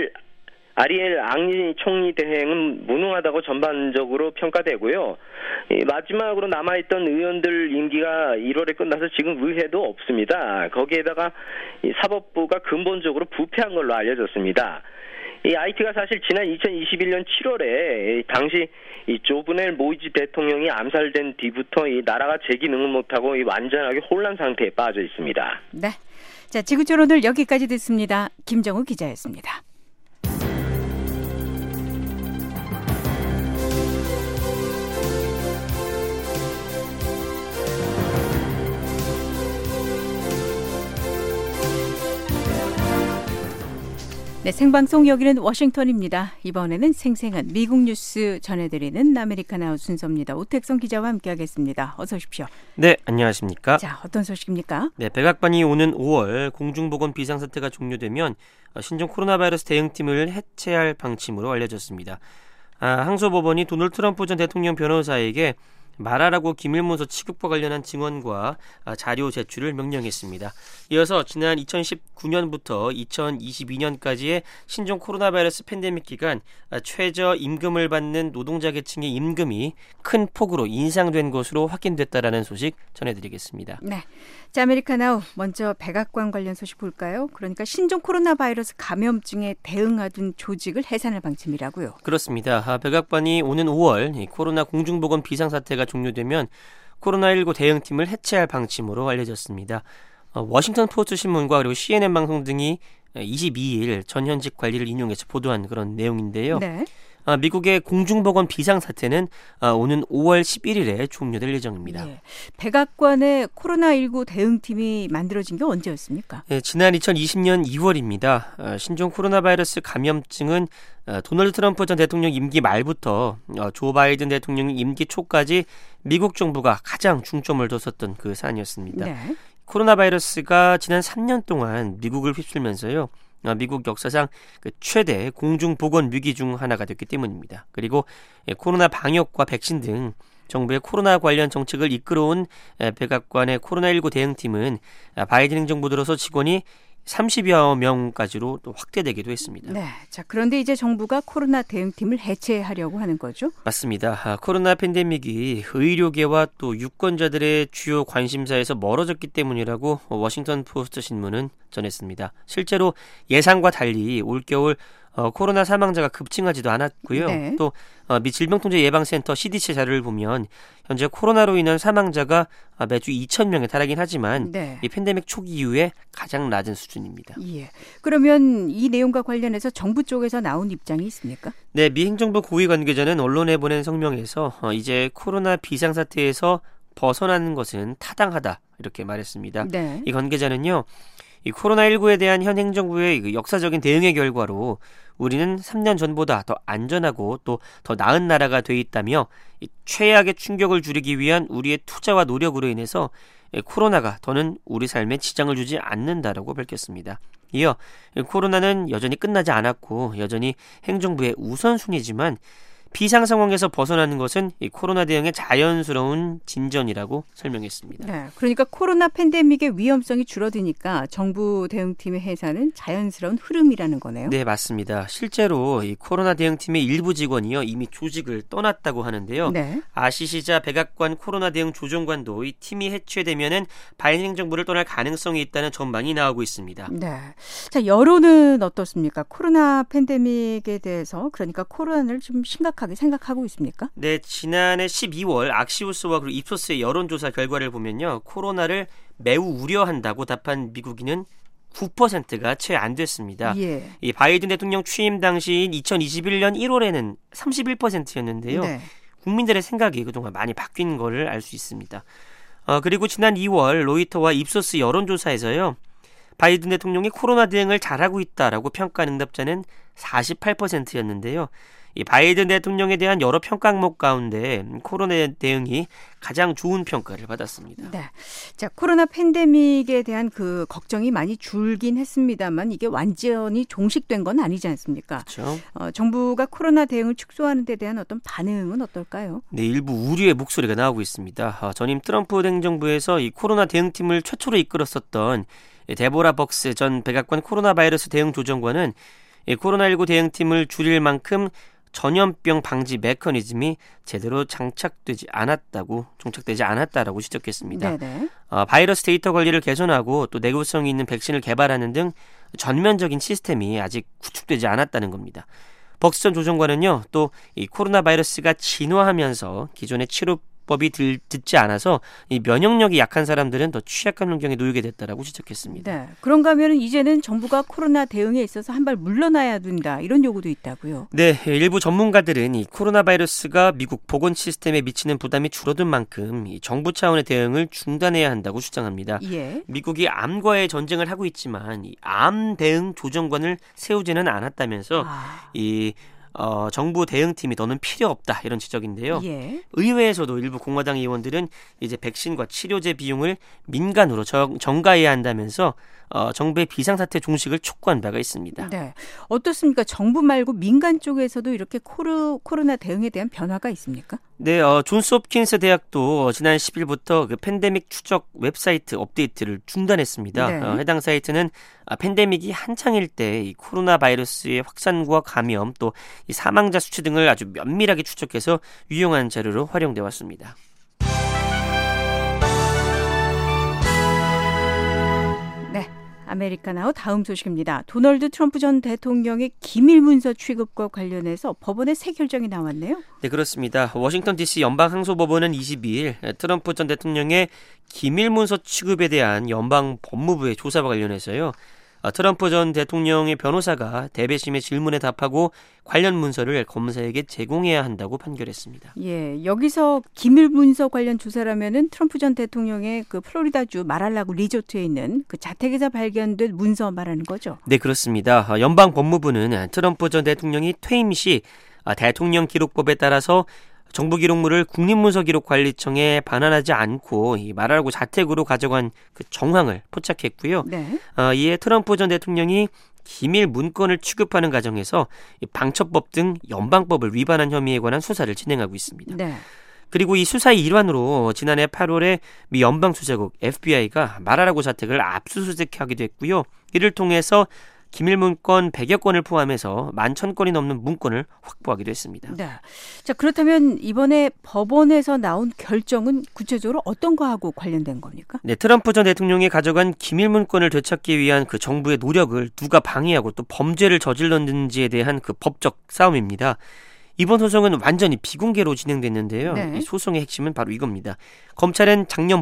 S6: 아리엘 앙리 총리 대행은 무능하다고 전반적으로 평가되고요. 마지막으로 남아있던 의원들 임기가 1월에 끝나서 지금 의회도 없습니다. 거기에다가 이 사법부가 근본적으로 부패한 걸로 알려졌습니다. 이 IT가 사실 지난 2021년 7월에 당시 이 조브넬 모이지 대통령이 암살된 뒤부터 이 나라가 제 기능을 못하고 이 완전하게 혼란 상태에 빠져 있습니다.
S3: 네, 자, 지구촌 오늘 여기까지 듣습니다. 김정우 기자였습니다. 네, 생방송 여기는 워싱턴입니다. 이번에는 생생한 미국 뉴스 전해드리는 아메리카나우 순서입니다. 오택성 기자와 함께하겠습니다. 어서 오십시오.
S7: 네, 안녕하십니까.
S3: 자, 어떤 소식입니까?
S7: 네, 백악관이 오는 5월 공중보건 비상사태가 종료되면 신종 코로나 바이러스 대응팀을 해체할 방침으로 알려졌습니다. 항소법원이 도널드 트럼프 전 대통령 변호사에게 말하라고 기밀문서 취급과 관련한 증언과 자료 제출을 명령했습니다. 이어서 지난 2019년부터 2022년까지의 신종 코로나 바이러스 팬데믹 기간 최저 임금을 받는 노동자 계층의 임금이 큰 폭으로 인상된 것으로 확인됐다라는 소식 전해드리겠습니다.
S3: 네, 자, 아메리카나우 먼저 백악관 관련 소식 볼까요? 그러니까 신종 코로나 바이러스 감염증에 대응하던 조직을 해산할 방침이라고요.
S7: 그렇습니다. 백악관이 오는 5월 코로나 공중보건 비상사태가 종료되면 코로나19 대응팀을 해체할 방침으로 알려졌습니다. 워싱턴 포스트 신문과 그리고 CNN 방송 등이 22일 전현직 관리를 인용해서 보도한 그런 내용인데요.
S3: 네.
S7: 미국의 공중보건 비상사태는 오는 5월 11일에 종료될 예정입니다.
S3: 예. 백악관의 코로나19 대응팀이 만들어진 게 언제였습니까?
S7: 지난 2020년 2월입니다. 신종 코로나 바이러스 감염증은 도널드 트럼프 전 대통령 임기 말부터 조 바이든 대통령 임기 초까지 미국 정부가 가장 중점을 뒀었던 그 사안이었습니다.
S3: 네.
S7: 코로나 바이러스가 지난 3년 동안 미국을 휩쓸면서요. 미국 역사상 최대 공중보건 위기 중 하나가 됐기 때문입니다. 그리고 코로나 방역과 백신 등 정부의 코로나 관련 정책을 이끌어온 백악관의 코로나19 대응팀은 바이든 행정부 들어서 직원이 30여 명까지로 또 확대되기도 했습니다.
S3: 네. 자, 그런데 이제 정부가 코로나 대응팀을 해체하려고 하는 거죠?
S7: 맞습니다. 코로나 팬데믹이 의료계와 또 유권자들의 주요 관심사에서 멀어졌기 때문이라고 워싱턴 포스트 신문은 전했습니다. 실제로 예상과 달리 올겨울 코로나 사망자가 급증하지도 않았고요.
S3: 네.
S7: 또 미 질병통제예방센터 CDC 자료를 보면 현재 코로나로 인한 사망자가 매주 2,000명에 달하긴 하지만
S3: 네.
S7: 이 팬데믹 초기 이후에 가장 낮은 수준입니다.
S3: 예. 그러면 이 내용과 관련해서 정부 쪽에서 나온 입장이 있습니까?
S7: 네, 미 행정부 고위 관계자는 언론에 보낸 성명에서 이제 코로나 비상사태에서 벗어나는 것은 타당하다 이렇게 말했습니다.
S3: 네.
S7: 이 관계자는요. 이 코로나19에 대한 현 행정부의 역사적인 대응의 결과로 우리는 3년 전보다 더 안전하고 또 더 나은 나라가 돼 있다며 이 최악의 충격을 줄이기 위한 우리의 투자와 노력으로 인해서 코로나가 더는 우리 삶에 지장을 주지 않는다라고 밝혔습니다. 이어 코로나는 여전히 끝나지 않았고 여전히 행정부의 우선순위지만 비상 상황에서 벗어나는 것은 이 코로나 대응의 자연스러운 진전이라고 설명했습니다.
S3: 네, 그러니까 코로나 팬데믹의 위험성이 줄어드니까 정부 대응팀의 해산은 자연스러운 흐름이라는 거네요.
S7: 네, 맞습니다. 실제로 이 코로나 대응팀의 일부 직원이요 이미 조직을 떠났다고 하는데요.
S3: 네.
S7: 아시시자 백악관 코로나 대응 조정관도 이 팀이 해체되면은 바이든 행정부를 떠날 가능성이 있다는 전망이 나오고 있습니다.
S3: 네. 자, 여론은 어떻습니까? 코로나 팬데믹에 대해서 그러니까 코로나를 좀 심각하게 생각하고 있습니까?
S7: 네, 지난해 12월 악시우스와 그리고 입소스의 여론조사 결과를 보면요. 코로나를 매우 우려한다고 답한 미국인은 9%가 채 안 됐습니다.
S3: 예.
S7: 이 바이든 대통령 취임 당시인 2021년 1월에는 31%였는데요.
S3: 네.
S7: 국민들의 생각이 그동안 많이 바뀐 거를 알 수 있습니다. 그리고 지난 2월 로이터와 입소스 여론조사에서요. 바이든 대통령이 코로나 대응을 잘하고 있다라고 평가한 응답자는 48%였는데요. 이 바이든 대통령에 대한 여러 평가 항목 가운데 코로나 대응이 가장 좋은 평가를 받았습니다.
S3: 네. 자, 코로나 팬데믹에 대한 그 걱정이 많이 줄긴 했습니다만 이게 완전히 종식된 건 아니지 않습니까?
S7: 그렇죠.
S3: 정부가 코로나 대응을 축소하는 데 대한 어떤 반응은 어떨까요?
S7: 네, 일부 우려의 목소리가 나오고 있습니다. 전임 트럼프 행정부에서 이 코로나 대응팀을 최초로 이끌었었던 데보라 벅스 전 백악관 코로나 바이러스 대응 조정관은 코로나19 대응팀을 줄일 만큼 전염병 방지 메커니즘이 제대로 종착되지 않았다라고 지적했습니다.
S3: 네네.
S7: 바이러스 데이터 관리를 개선하고 또 내구성이 있는 백신을 개발하는 등 전면적인 시스템이 아직 구축되지 않았다는 겁니다. 벅스 전 조정관은요, 또 이 코로나 바이러스가 진화하면서 기존의 치료법이 듣지 않아서 이 면역력이 약한 사람들은 더 취약한 환경에 놓이게 됐다라고 지적했습니다.
S3: 네. 그런가 하면 이제는 정부가 코로나 대응에 있어서 한 발 물러나야 된다 이런 요구도 있다고요.
S7: 네, 일부 전문가들은 이 코로나 바이러스가 미국 보건 시스템에 미치는 부담이 줄어든 만큼 이 정부 차원의 대응을 중단해야 한다고 주장합니다.
S3: 예.
S7: 미국이 암과의 전쟁을 하고 있지만 이 암 대응 조정관을 세우지는 않았다면서 정부 대응팀이 더는 필요 없다 이런 지적인데요.
S3: 예.
S7: 의회에서도 일부 공화당 의원들은 이제 백신과 치료제 비용을 민간으로 전가해야 한다면서 정부의 비상사태 종식을 촉구한 바가 있습니다.
S3: 네. 어떻습니까? 정부 말고 민간 쪽에서도 이렇게 코로나 대응에 대한 변화가 있습니까?
S7: 네, 존스 홉킨스 대학도 지난 10일부터 그 팬데믹 추적 웹사이트 업데이트를 중단했습니다.
S3: 네.
S7: 해당 사이트는 팬데믹이 한창일 때 이 코로나 바이러스의 확산과 감염 또 이 사망자 수치 등을 아주 면밀하게 추적해서 유용한 자료로 활용돼 왔습니다.
S3: 네. 아메리카나우 다음 소식입니다. 도널드 트럼프 전 대통령의 기밀 문서 취급과 관련해서 법원의 새 결정이 나왔네요.
S7: 네, 그렇습니다. 워싱턴 DC 연방항소법원은 22일 트럼프 전 대통령의 기밀 문서 취급에 대한 연방 법무부의 조사와 관련해서요. 트럼프 전 대통령의 변호사가 대배심의 질문에 답하고 관련 문서를 검사에게 제공해야 한다고 판결했습니다.
S3: 예, 여기서 기밀 문서 관련 조사라면은 트럼프 전 대통령의 그 플로리다주 마랄라고 리조트에 있는 그 자택에서 발견된 문서 말하는 거죠?
S7: 네, 그렇습니다. 연방 법무부는 트럼프 전 대통령이 퇴임 시 대통령 기록법에 따라서 정부 기록물을 국립문서기록관리청에 반환하지 않고 이 마랄라고 자택으로 가져간 그 정황을 포착했고요.
S3: 네.
S7: 이에 트럼프 전 대통령이 기밀 문건을 취급하는 과정에서 방첩법 등 연방법을 위반한 혐의에 관한 수사를 진행하고 있습니다.
S3: 네.
S7: 그리고 이 수사의 일환으로 지난해 8월에 미 연방수사국 FBI가 마랄라고 자택을 압수수색하기도 했고요. 이를 통해서 기밀 문건 100여 건을 포함해서 11,000건이 넘는 문건을 확보하기도 했습니다.
S3: 네. 자, 그렇다면 이번에 법원에서 나온 결정은 구체적으로 어떤 거하고 관련된 겁니까?
S7: 네, 트럼프 전 대통령이 가져간 기밀 문건을 되찾기 위한 그 정부의 노력을 누가 방해하고 또 범죄를 저질렀는지에 대한 그 법적 싸움입니다. 이번 소송은 완전히 비공개로 진행됐는데요.
S3: 네.
S7: 이 소송의 핵심은 바로 이겁니다. 검찰은 작년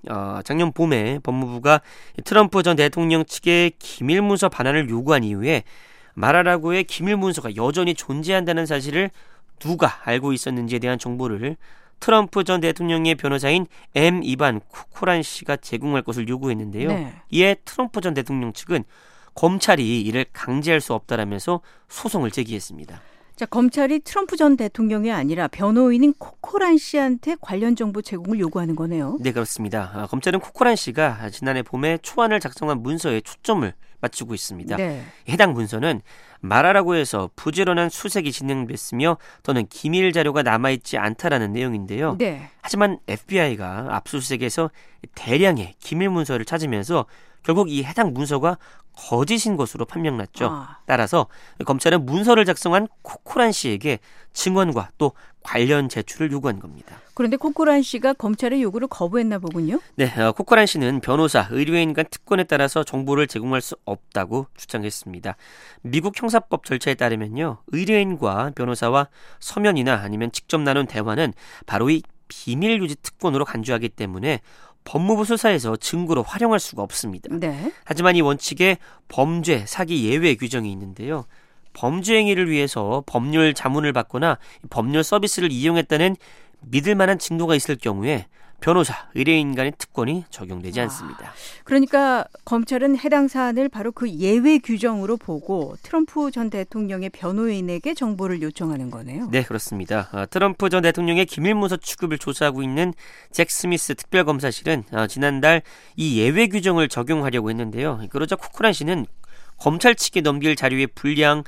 S7: 봄에 법무부가 트럼프 전 대통령 측의 기밀문서 반환을 요구한 이후에 마랄라고의 기밀문서가 여전히 존재한다는 사실을 누가 알고 있었는지에 대한 정보를 트럼프 전 대통령의 변호사인 이반 코코란 씨가 제공할 것을 요구했는데요.
S3: 네.
S7: 이에 트럼프 전 대통령 측은 검찰이 이를 강제할 수 없다라면서 소송을 제기했습니다.
S3: 자, 검찰이 트럼프 전 대통령이 아니라 변호인인 코코란 씨한테 관련 정보 제공을 요구하는 거네요.
S7: 네, 그렇습니다. 검찰은 코코란 씨가 지난해 봄에 초안을 작성한 문서에 초점을 맞추고 있습니다.
S3: 네.
S7: 해당 문서는 마랄라고에서 부지런한 수색이 진행됐으며 또는 기밀 자료가 남아있지 않다라는 내용인데요.
S3: 네.
S7: 하지만 FBI가 압수수색에서 대량의 기밀 문서를 찾으면서 결국 이 해당 문서가 거짓인 것으로 판명났죠. 따라서 검찰은 문서를 작성한 코코란 씨에게 증언과 또 관련 제출을 요구한 겁니다.
S3: 그런데 코코란 씨가 검찰의 요구를 거부했나 보군요.
S7: 네, 코코란 씨는 변호사, 의뢰인 간 특권에 따라서 정보를 제공할 수 없다고 주장했습니다. 미국 형사법 절차에 따르면요, 의뢰인과 변호사와 서면이나 아니면 직접 나눈 대화는 바로 이 비밀 유지 특권으로 간주하기 때문에 법무부 수사에서 증거로 활용할 수가 없습니다.
S3: 네.
S7: 하지만 이 원칙에 범죄, 사기 예외 규정이 있는데요. 범죄 행위를 위해서 법률 자문을 받거나 법률 서비스를 이용했다는 믿을 만한 증거가 있을 경우에 변호사, 의뢰인 간의 특권이 적용되지 않습니다.
S3: 그러니까 검찰은 해당 사안을 바로 그 예외 규정으로 보고 트럼프 전 대통령의 변호인에게 정보를 요청하는 거네요.
S7: 네, 그렇습니다. 트럼프 전 대통령의 기밀문서 취급을 조사하고 있는 잭 스미스 특별검사실은 지난달 이 예외 규정을 적용하려고 했는데요. 그러자 코코란 씨는 검찰 측에 넘길 자료에 불량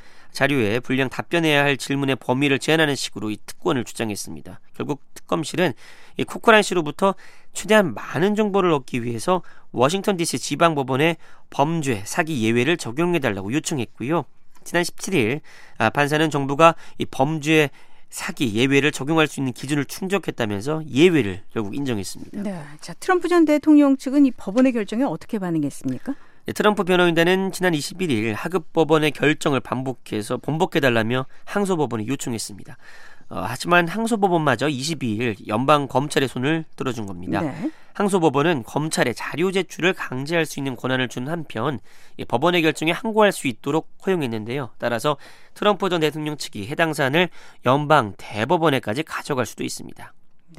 S7: 답변해야 할 질문의 범위를 제한하는 식으로 이 특권을 주장했습니다. 결국 특검실은 이 코코란 씨로부터 최대한 많은 정보를 얻기 위해서 워싱턴 DC 지방법원에 범죄, 사기 예외를 적용해달라고 요청했고요. 지난 17일 판사는 정부가 이 범죄, 사기 예외를 적용할 수 있는 기준을 충족했다면서 예외를 결국 인정했습니다.
S3: 네, 자, 트럼프 전 대통령 측은 이 법원의 결정에 어떻게 반응했습니까?
S7: 트럼프 변호인단은 지난 21일 하급 법원의 결정을 번복해달라며 항소법원에 요청했습니다. 하지만 항소법원마저 22일 연방 검찰의 손을 들어준 겁니다.
S3: 네.
S7: 항소법원은 검찰에 자료 제출을 강제할 수 있는 권한을 준 한편 법원의 결정에 항고할 수 있도록 허용했는데요. 따라서 트럼프 전 대통령 측이 해당 사안을 연방 대법원에까지 가져갈 수도 있습니다.
S3: 네.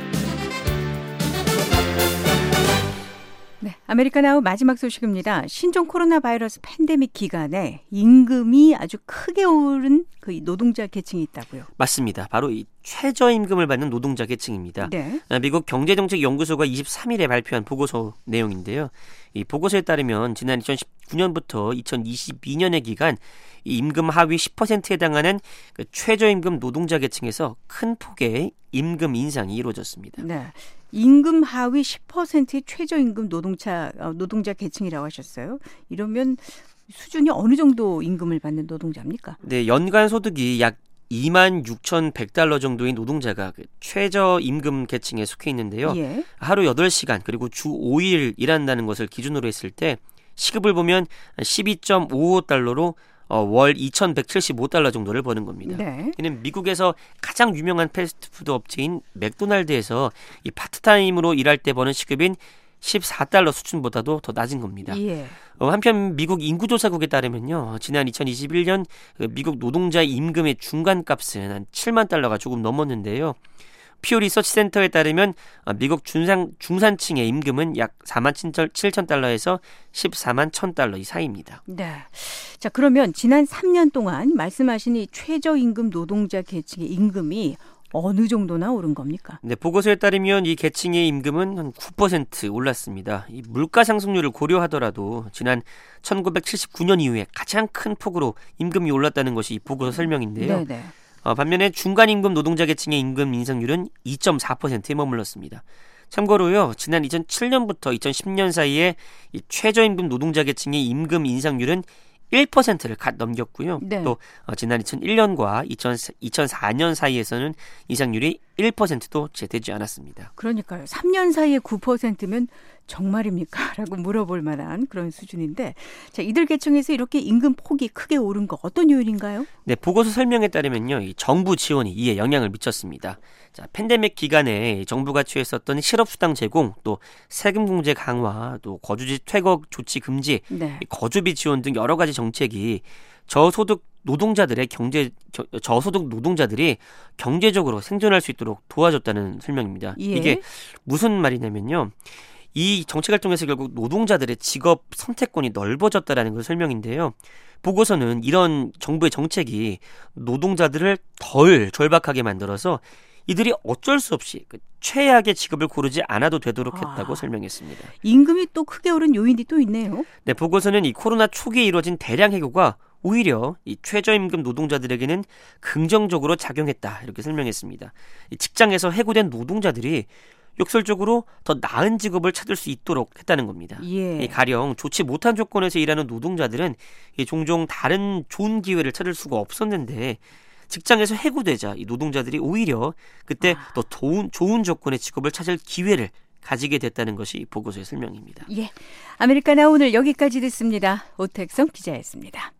S3: 네, 아메리카나우 마지막 소식입니다. 신종 코로나 바이러스 팬데믹 기간에 임금이 아주 크게 오른 그 노동자 계층이 있다고요.
S7: 맞습니다. 바로 이 최저임금을 받는 노동자 계층입니다.
S3: 네.
S7: 미국 경제정책연구소가 23일에 발표한 보고서 내용인데요. 이 보고서에 따르면 지난 2019년부터 2022년의 기간 이 임금 하위 10%에 해당하는 그 최저임금 노동자 계층에서 큰 폭의 임금 인상이 이루어졌습니다.
S3: 네. 임금 하위 10%의 최저임금 노동자 계층이라고 하셨어요. 이러면 수준이 어느 정도 임금을 받는 노동자입니까?
S7: 네, 연간 소득이 약 26,100달러 정도의 노동자가 그 최저임금 계층에 속해 있는데요.
S3: 예.
S7: 하루 8시간 그리고 주 5일 일한다는 것을 기준으로 했을 때 시급을 보면 12.55달러로 월 2,175달러 정도를 버는 겁니다.
S3: 네.
S7: 이는 미국에서 가장 유명한 패스트푸드 업체인 맥도날드에서 이 파트타임으로 일할 때 버는 시급인 14달러 수준보다도 더 낮은 겁니다.
S3: 예.
S7: 한편 미국 인구조사국에 따르면요. 지난 2021년 미국 노동자 임금의 중간값은 한 7만 달러가 조금 넘었는데요. 퓨 리서치 센터에 따르면 미국 중산층의 임금은 약 4만 7천 달러에서 14만 1천 달러 이 사이입니다.
S3: 네. 자, 그러면 지난 3년 동안 말씀하신 이 최저임금 노동자 계층의 임금이 어느 정도나 오른 겁니까?
S7: 네, 보고서에 따르면 이 계층의 임금은 한 9% 올랐습니다. 이 물가 상승률을 고려하더라도 지난 1979년 이후에 가장 큰 폭으로 임금이 올랐다는 것이 이 보고서 설명인데요.
S3: 네네.
S7: 반면에 중간임금 노동자 계층의 임금 인상률은 2.4%에 머물렀습니다. 참고로요, 지난 2007년부터 2010년 사이에 이 최저임금 노동자 계층의 임금 인상률은 1%를 갓 넘겼고요.
S3: 네.
S7: 또 지난 2001년과 2004년 사이에서는 인상률이 1%도 채 되지 않았습니다.
S3: 그러니까요. 3년 사이에 9%면 정말입니까? 라고 물어볼 만한 그런 수준인데, 자, 이들 계층에서 이렇게 임금 폭이 크게 오른 거 어떤 요인인가요?
S7: 네, 보고서 설명에 따르면요, 이 정부 지원이 이에 영향을 미쳤습니다. 자, 팬데믹 기간에 정부가 취했었던 실업수당 제공, 또 세금 공제 강화, 또 거주지 퇴거 조치 금지,
S3: 네.
S7: 거주비 지원 등 여러 가지 정책이 저소득 노동자들이 경제적으로 생존할 수 있도록 도와줬다는 설명입니다.
S3: 예.
S7: 이게 무슨 말이냐면요. 이 정책을 통해서 결국 노동자들의 직업 선택권이 넓어졌다라는 걸 설명인데요. 보고서는 이런 정부의 정책이 노동자들을 덜 절박하게 만들어서 이들이 어쩔 수 없이 최악의 직업을 고르지 않아도 되도록 했다고 설명했습니다.
S3: 임금이 또 크게 오른 요인이 또 있네요.
S7: 네, 보고서는 이 코로나 초기에 이루어진 대량 해고가 오히려 이 최저임금 노동자들에게는 긍정적으로 작용했다, 이렇게 설명했습니다. 이 직장에서 해고된 노동자들이 역설적으로 더 나은 직업을 찾을 수 있도록 했다는 겁니다.
S3: 예.
S7: 가령 좋지 못한 조건에서 일하는 노동자들은 종종 다른 좋은 기회를 찾을 수가 없었는데 직장에서 해고되자 이 노동자들이 오히려 그때 더 좋은 조건의 직업을 찾을 기회를 가지게 됐다는 것이 보고서의 설명입니다.
S3: 예, 아메리카나 오늘 여기까지 듣습니다. 오택성 기자였습니다.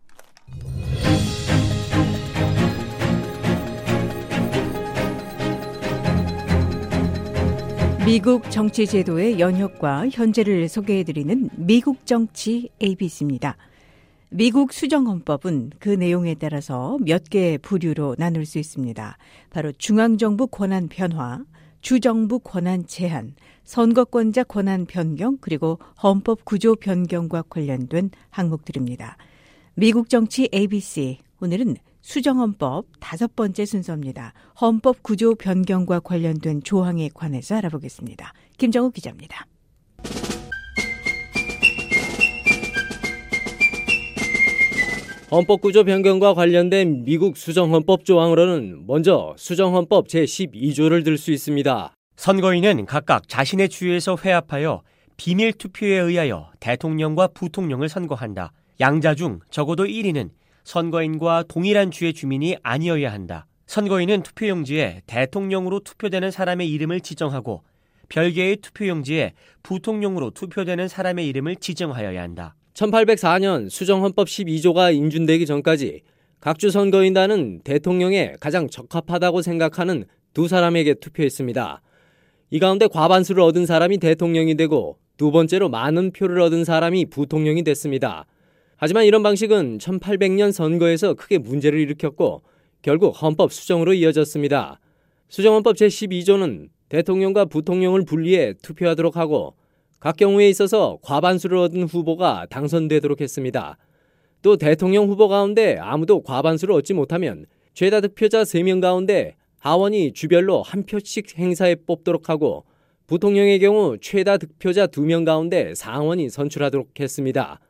S3: 미국 정치 제도의 연혁과 현재를 소개해드리는 미국 정치 ABC입니다. 미국 수정헌법은 그 내용에 따라서 몇 개의 부류로 나눌 수 있습니다. 바로 중앙정부 권한 변화, 주정부 권한 제한, 선거권자 권한 변경, 그리고 헌법 구조 변경과 관련된 항목들입니다. 미국 정치 ABC, 오늘은 수정헌법 5번째 순서입니다. 헌법 구조 변경과 관련된 조항에 관해서 알아보겠습니다. 김정우 기자입니다.
S8: 헌법구조 변경과 관련된 미국 수정헌법 조항으로는 먼저 수정헌법 제12조를 들 수 있습니다.
S9: 선거인은 각각 자신의 주에서 회합하여 비밀 투표에 의하여 대통령과 부통령을 선거한다. 양자 중 적어도 1인은 선거인과 동일한 주의 주민이 아니어야 한다. 선거인은 투표용지에 대통령으로 투표되는 사람의 이름을 지정하고 별개의 투표용지에 부통령으로 투표되는 사람의 이름을 지정하여야 한다.
S8: 1804년 수정헌법 12조가 인준되기 전까지 각주 선거인단은 대통령에 가장 적합하다고 생각하는 두 사람에게 투표했습니다. 이 가운데 과반수를 얻은 사람이 대통령이 되고 두 번째로 많은 표를 얻은 사람이 부통령이 됐습니다. 하지만 이런 방식은 1800년 선거에서 크게 문제를 일으켰고 결국 헌법 수정으로 이어졌습니다. 수정헌법 제12조는 대통령과 부통령을 분리해 투표하도록 하고 각 경우에 있어서 과반수를 얻은 후보가 당선되도록 했습니다. 또 대통령 후보 가운데 아무도 과반수를 얻지 못하면 최다 득표자 3명 가운데 하원이 주별로 한 표씩 행사해 뽑도록 하고 부통령의 경우 최다 득표자 2명 가운데 상원이 선출하도록 했습니다.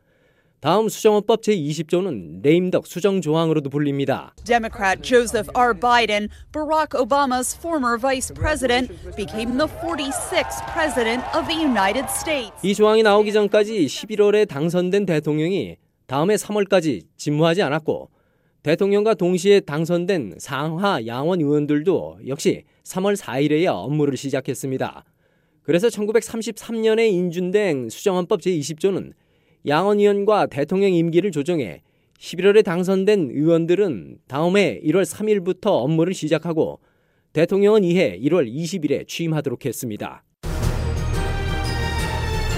S8: 다음 수정헌법 제20조는 레임덕 수정조항으로도 불립니다.
S10: Democrat Joseph R. Biden, Barack Obama's former vice president, became the 46th president of the United States.
S8: 이 조항이 나오기 전까지 11월에 당선된 대통령이 다음해 3월까지 직무하지 않았고 대통령과 동시에 당선된 상하 양원 의원들도 역시 3월 4일에야 업무를 시작했습니다. 그래서 1933년에 인준된 수정헌법 제20조는 양원의원과 대통령 임기를 조정해 11월에 당선된 의원들은 다음해 1월 3일부터 업무를 시작하고 대통령은 이해 1월 20일에 취임하도록 했습니다.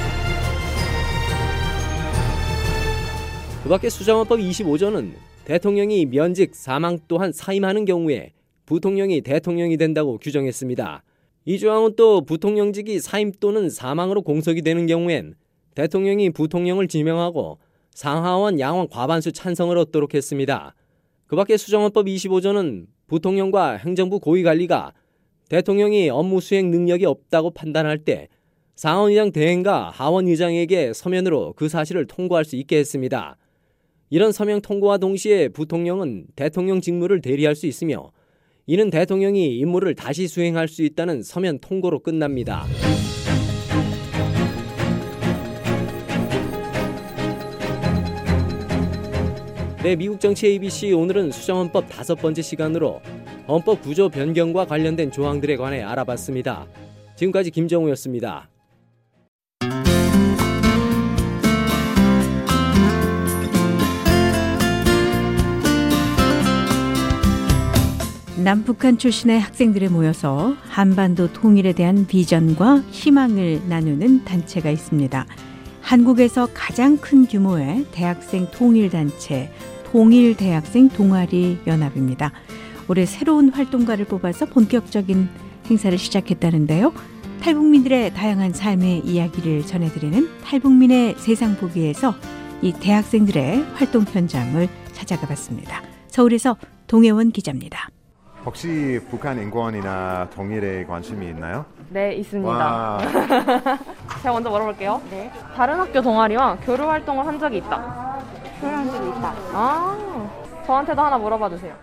S8: 그 밖에 수정헌법 25조는 대통령이 면직, 사망 또한 사임하는 경우에 부통령이 대통령이 된다고 규정했습니다. 이 조항은 또 부통령직이 사임 또는 사망으로 공석이 되는 경우엔 대통령이 부통령을 지명하고 상하원 양원 과반수 찬성을 얻도록 했습니다. 그 밖에 수정헌법 25조는 부통령과 행정부 고위관리가 대통령이 업무 수행 능력이 없다고 판단할 때 상원의장 대행과 하원의장에게 서면으로 그 사실을 통보할 수 있게 했습니다. 이런 서명 통보와 동시에 부통령은 대통령 직무를 대리할 수 있으며 이는 대통령이 임무를 다시 수행할 수 있다는 서면 통고로 끝납니다. 네, 미국 정치 ABC 오늘은 수정헌법 5번째 시간으로 헌법 구조 변경과 관련된 조항들에 관해 알아봤습니다. 지금까지 김정우였습니다.
S3: 남북한 출신의 학생들이 모여서 한반도 통일에 대한 비전과 희망을 나누는 단체가 있습니다. 한국에서 가장 큰 규모의 대학생 통일단체 통일대학생 동아리 연합입니다. 올해 새로운 활동가를 뽑아서 본격적인 행사를 시작했다는데요. 탈북민들의 다양한 삶의 이야기를 전해드리는 탈북민의 세상 보기에서 이 대학생들의 활동 현장을 찾아가 봤습니다. 서울에서 동혜원 기자입니다.
S11: 혹시 북한 인권이나 통일에 관심이 있나요?
S12: 네, 있습니다. 제가 먼저 물어볼게요. 네. 다른 학교 동아리와 교류 활동을 한 적이 있다. 교류한 적이 있다. 저한테도 하나 물어봐 주세요.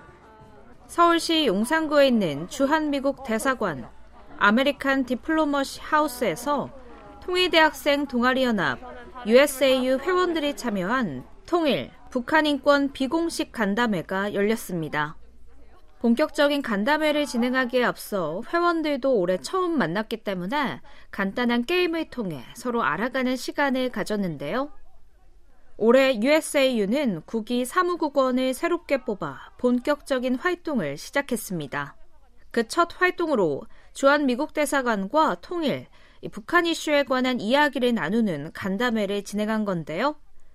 S13: 서울시 용산구에 있는 주한미국 대사관 아메리칸 디플로머시 하우스에서 통일대학생 동아리연합 USAU 회원들이 참여한 통일, 북한인권 비공식 간담회가 열렸습니다. 본격적인 간담회를 진행하기에 앞서 회원들도 올해 처음 만났기 때문에 간단한 게임을 통해 서로 알아가는 시간을 가졌는데요. 올해 USAU는 국기 사무국원을 새롭게 뽑아 본격적인 활동을 시작했습니다. 그 첫 활동으로 주한미국 대사관과 통일, 북한 이슈에 관한 이야기를 나누는 간담회를 진행한 건데요.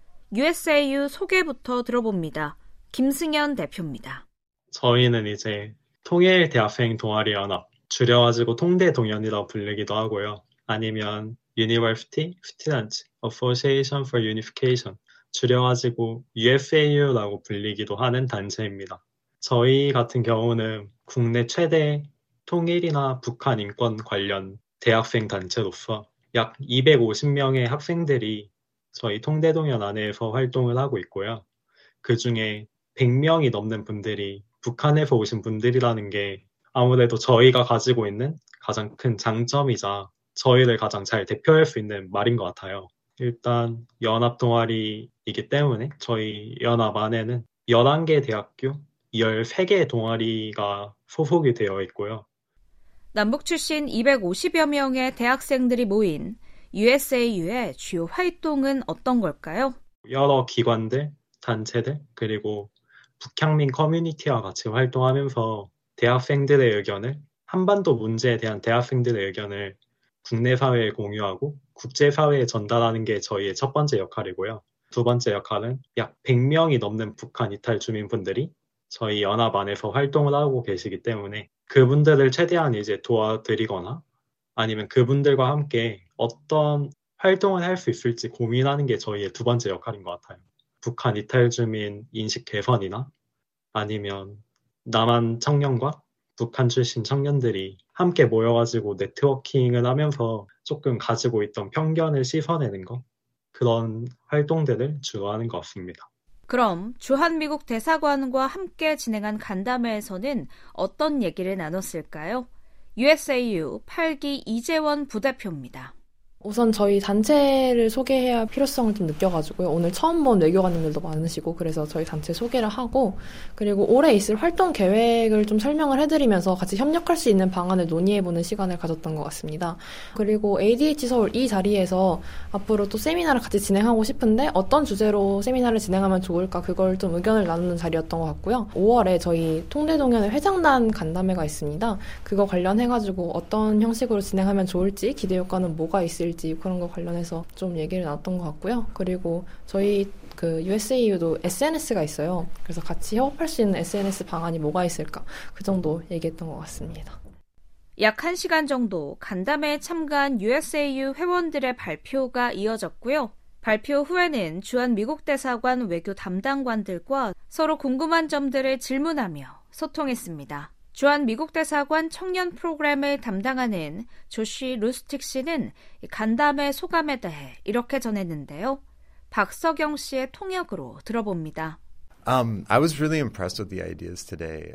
S13: USAU 소개부터 들어봅니다. 김승현 대표입니다.
S14: 저희는 이제 통일대학생 동아리연합, 줄여가지고 통대동연이라고 불리기도 하고요. 아니면 University Student Association for Unification, 줄여가지고 USAU라고 불리기도 하는 단체입니다. 저희 같은 경우는 국내 최대 통일이나 북한 인권 관련 대학생 단체로서 약 250명의 학생들이 저희 통대동연 안에서 활동을 하고 있고요. 그중에 100명이 넘는 분들이 북한에서 오신 분들이라는 게 아무래도 저희가 가지고 있는 가장 큰 장점이자 저희를 가장 잘 대표할 수 있는 말인 것 같아요. 일단 연합 동아리이기 때문에 저희 연합 안에는 11개 대학교, 13개의 동아리가 소속이 되어 있고요.
S13: 남북 출신 250여 명의 대학생들이 모인 USAU의 주요 활동은 어떤 걸까요?
S14: 여러 기관들, 단체들, 그리고 북향민 커뮤니티와 같이 활동하면서 대학생들의 의견을, 한반도 문제에 대한 대학생들의 의견을 국내 사회에 공유하고 국제사회에 전달하는 게 저희의 첫 번째 역할이고요. 두 번째 역할은 약 100명이 넘는 북한 이탈 주민분들이 저희 연합 안에서 활동을 하고 계시기 때문에 그분들을 최대한 이제 도와드리거나 아니면 그분들과 함께 어떤 활동을 할 수 있을지 고민하는 게 저희의 두 번째 역할인 것 같아요. 북한 이탈 주민 인식 개선이나 아니면 남한 청년과 북한 출신 청년들이 함께 모여가지고 네트워킹을 하면서 조금 가지고 있던 편견을 씻어내는 것, 그런 활동들을 주로 하는 것 같습니다.
S13: 그럼 주한미국 대사관과 함께 진행한 간담회에서는 어떤 얘기를 나눴을까요? USAU 8기 이재원 부대표입니다.
S15: 우선 저희 단체를 소개해야 할 필요성을 좀 느껴가지고요. 오늘 처음 본 외교관님들도 많으시고 그래서 저희 단체 소개를 하고 그리고 올해 있을 활동 계획을 좀 설명을 해드리면서 같이 협력할 수 있는 방안을 논의해보는 시간을 가졌던 것 같습니다. 그리고 ADH 서울 이 자리에서 앞으로 또 세미나를 같이 진행하고 싶은데 어떤 주제로 세미나를 진행하면 좋을까 그걸 좀 의견을 나누는 자리였던 것 같고요. 5월에 저희 통대동연의 회장단 간담회가 있습니다. 그거 관련해가지고 어떤 형식으로 진행하면 좋을지 기대 효과는 뭐가 있을지 있을지 그런 거 관련해서 좀 얘기를 나눴던 것 같고요. 그리고 저희 그 USAU도 SNS가 있어요. 그래서 같이 협업할 수 있는 SNS 방안이 뭐가 있을까? 그 정도 얘기했던 것 같습니다.
S13: 약 1시간 정도 간담회에 참가한 USAU 회원들의 발표가 이어졌고요. 발표 후에는 주한 미국 대사관 외교 담당관들과 서로 궁금한 점들을 질문하며 소통했습니다. 주한 미국 대사관 청년 프로그램을 담당하는 조시 루스틱 씨는 간담회 소감에 대해 이렇게 전했는데요. 박석영 씨의 통역으로 들어봅니다.
S11: I was really impressed with the ideas today.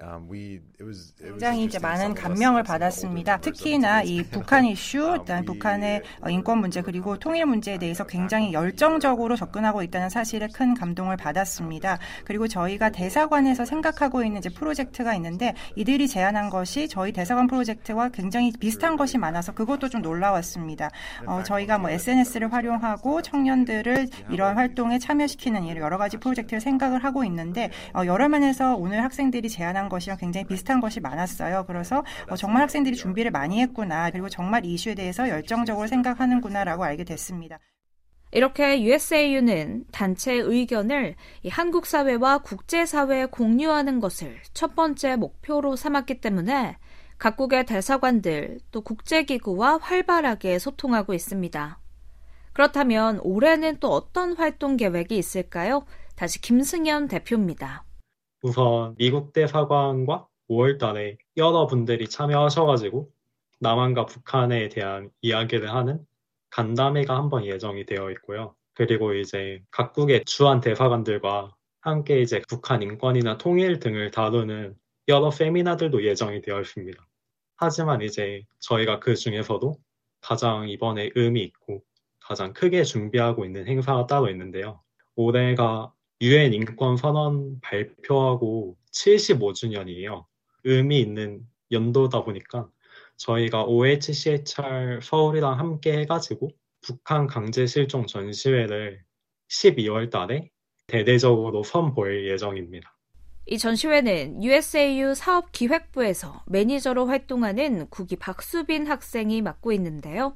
S4: 굉장히 이제 많은 감명을 받았습니다. 특히나 이 북한 이슈, 일단 북한의 인권 문제 그리고 통일 문제에 대해서 굉장히 열정적으로 접근하고 있다는 사실에 큰 감동을 받았습니다. 그리고 저희가 대사관에서 생각하고 있는 이제 프로젝트가 있는데 이들이 제안한 것이 저희 대사관 프로젝트와 굉장히 비슷한 것이 많아서 그것도 좀 놀라웠습니다. 저희가 뭐 SNS를 활용하고 청년들을 이런 활동에 참여시키는 여러 가지 프로젝트를 생각을 하고 있는데 여러 면에서 오늘 학생들이 제안한 것이랑 굉장히 비슷한 것이 많았어요. 그래서 정말 학생들이 준비를 많이 했구나. 그리고 정말 이 이슈에 대해서 열정적으로 생각하는구나라고 알게 됐습니다.
S13: 이렇게 USAU는 단체의 의견을 한국 사회와 국제사회에 공유하는 것을 첫 번째 목표로 삼았기 때문에 각국의 대사관들 또 국제기구와 활발하게 소통하고 있습니다. 그렇다면 올해는 또 어떤 활동 계획이 있을까요? 다시 김승현 대표입니다.
S14: 우선 미국 대사관과 5월 달에 여러분들이 참여하셔가지고 남한과 북한에 대한 이야기를 하는 간담회가 한번 예정이 되어 있고요. 그리고 이제 각국의 주한 대사관들과 함께 이제 북한 인권이나 통일 등을 다루는 여러 세미나들도 예정이 되어 있습니다. 하지만 이제 저희가 그 중에서도 가장 이번에 의미 있고 가장 크게 준비하고 있는 행사가 따로 있는데요. 올해가 UN 인권 선언 발표하고 75주년이에요. 의미 있는 연도다 보니까 저희가 OHCHR 서울이랑 함께 해가지고 북한 강제 실종 전시회를 12월 달에 대대적으로 선보일 예정입니다.
S13: 이 전시회는 USAU 사업기획부에서 매니저로 활동하는 국기 박수빈 학생이 맡고 있는데요.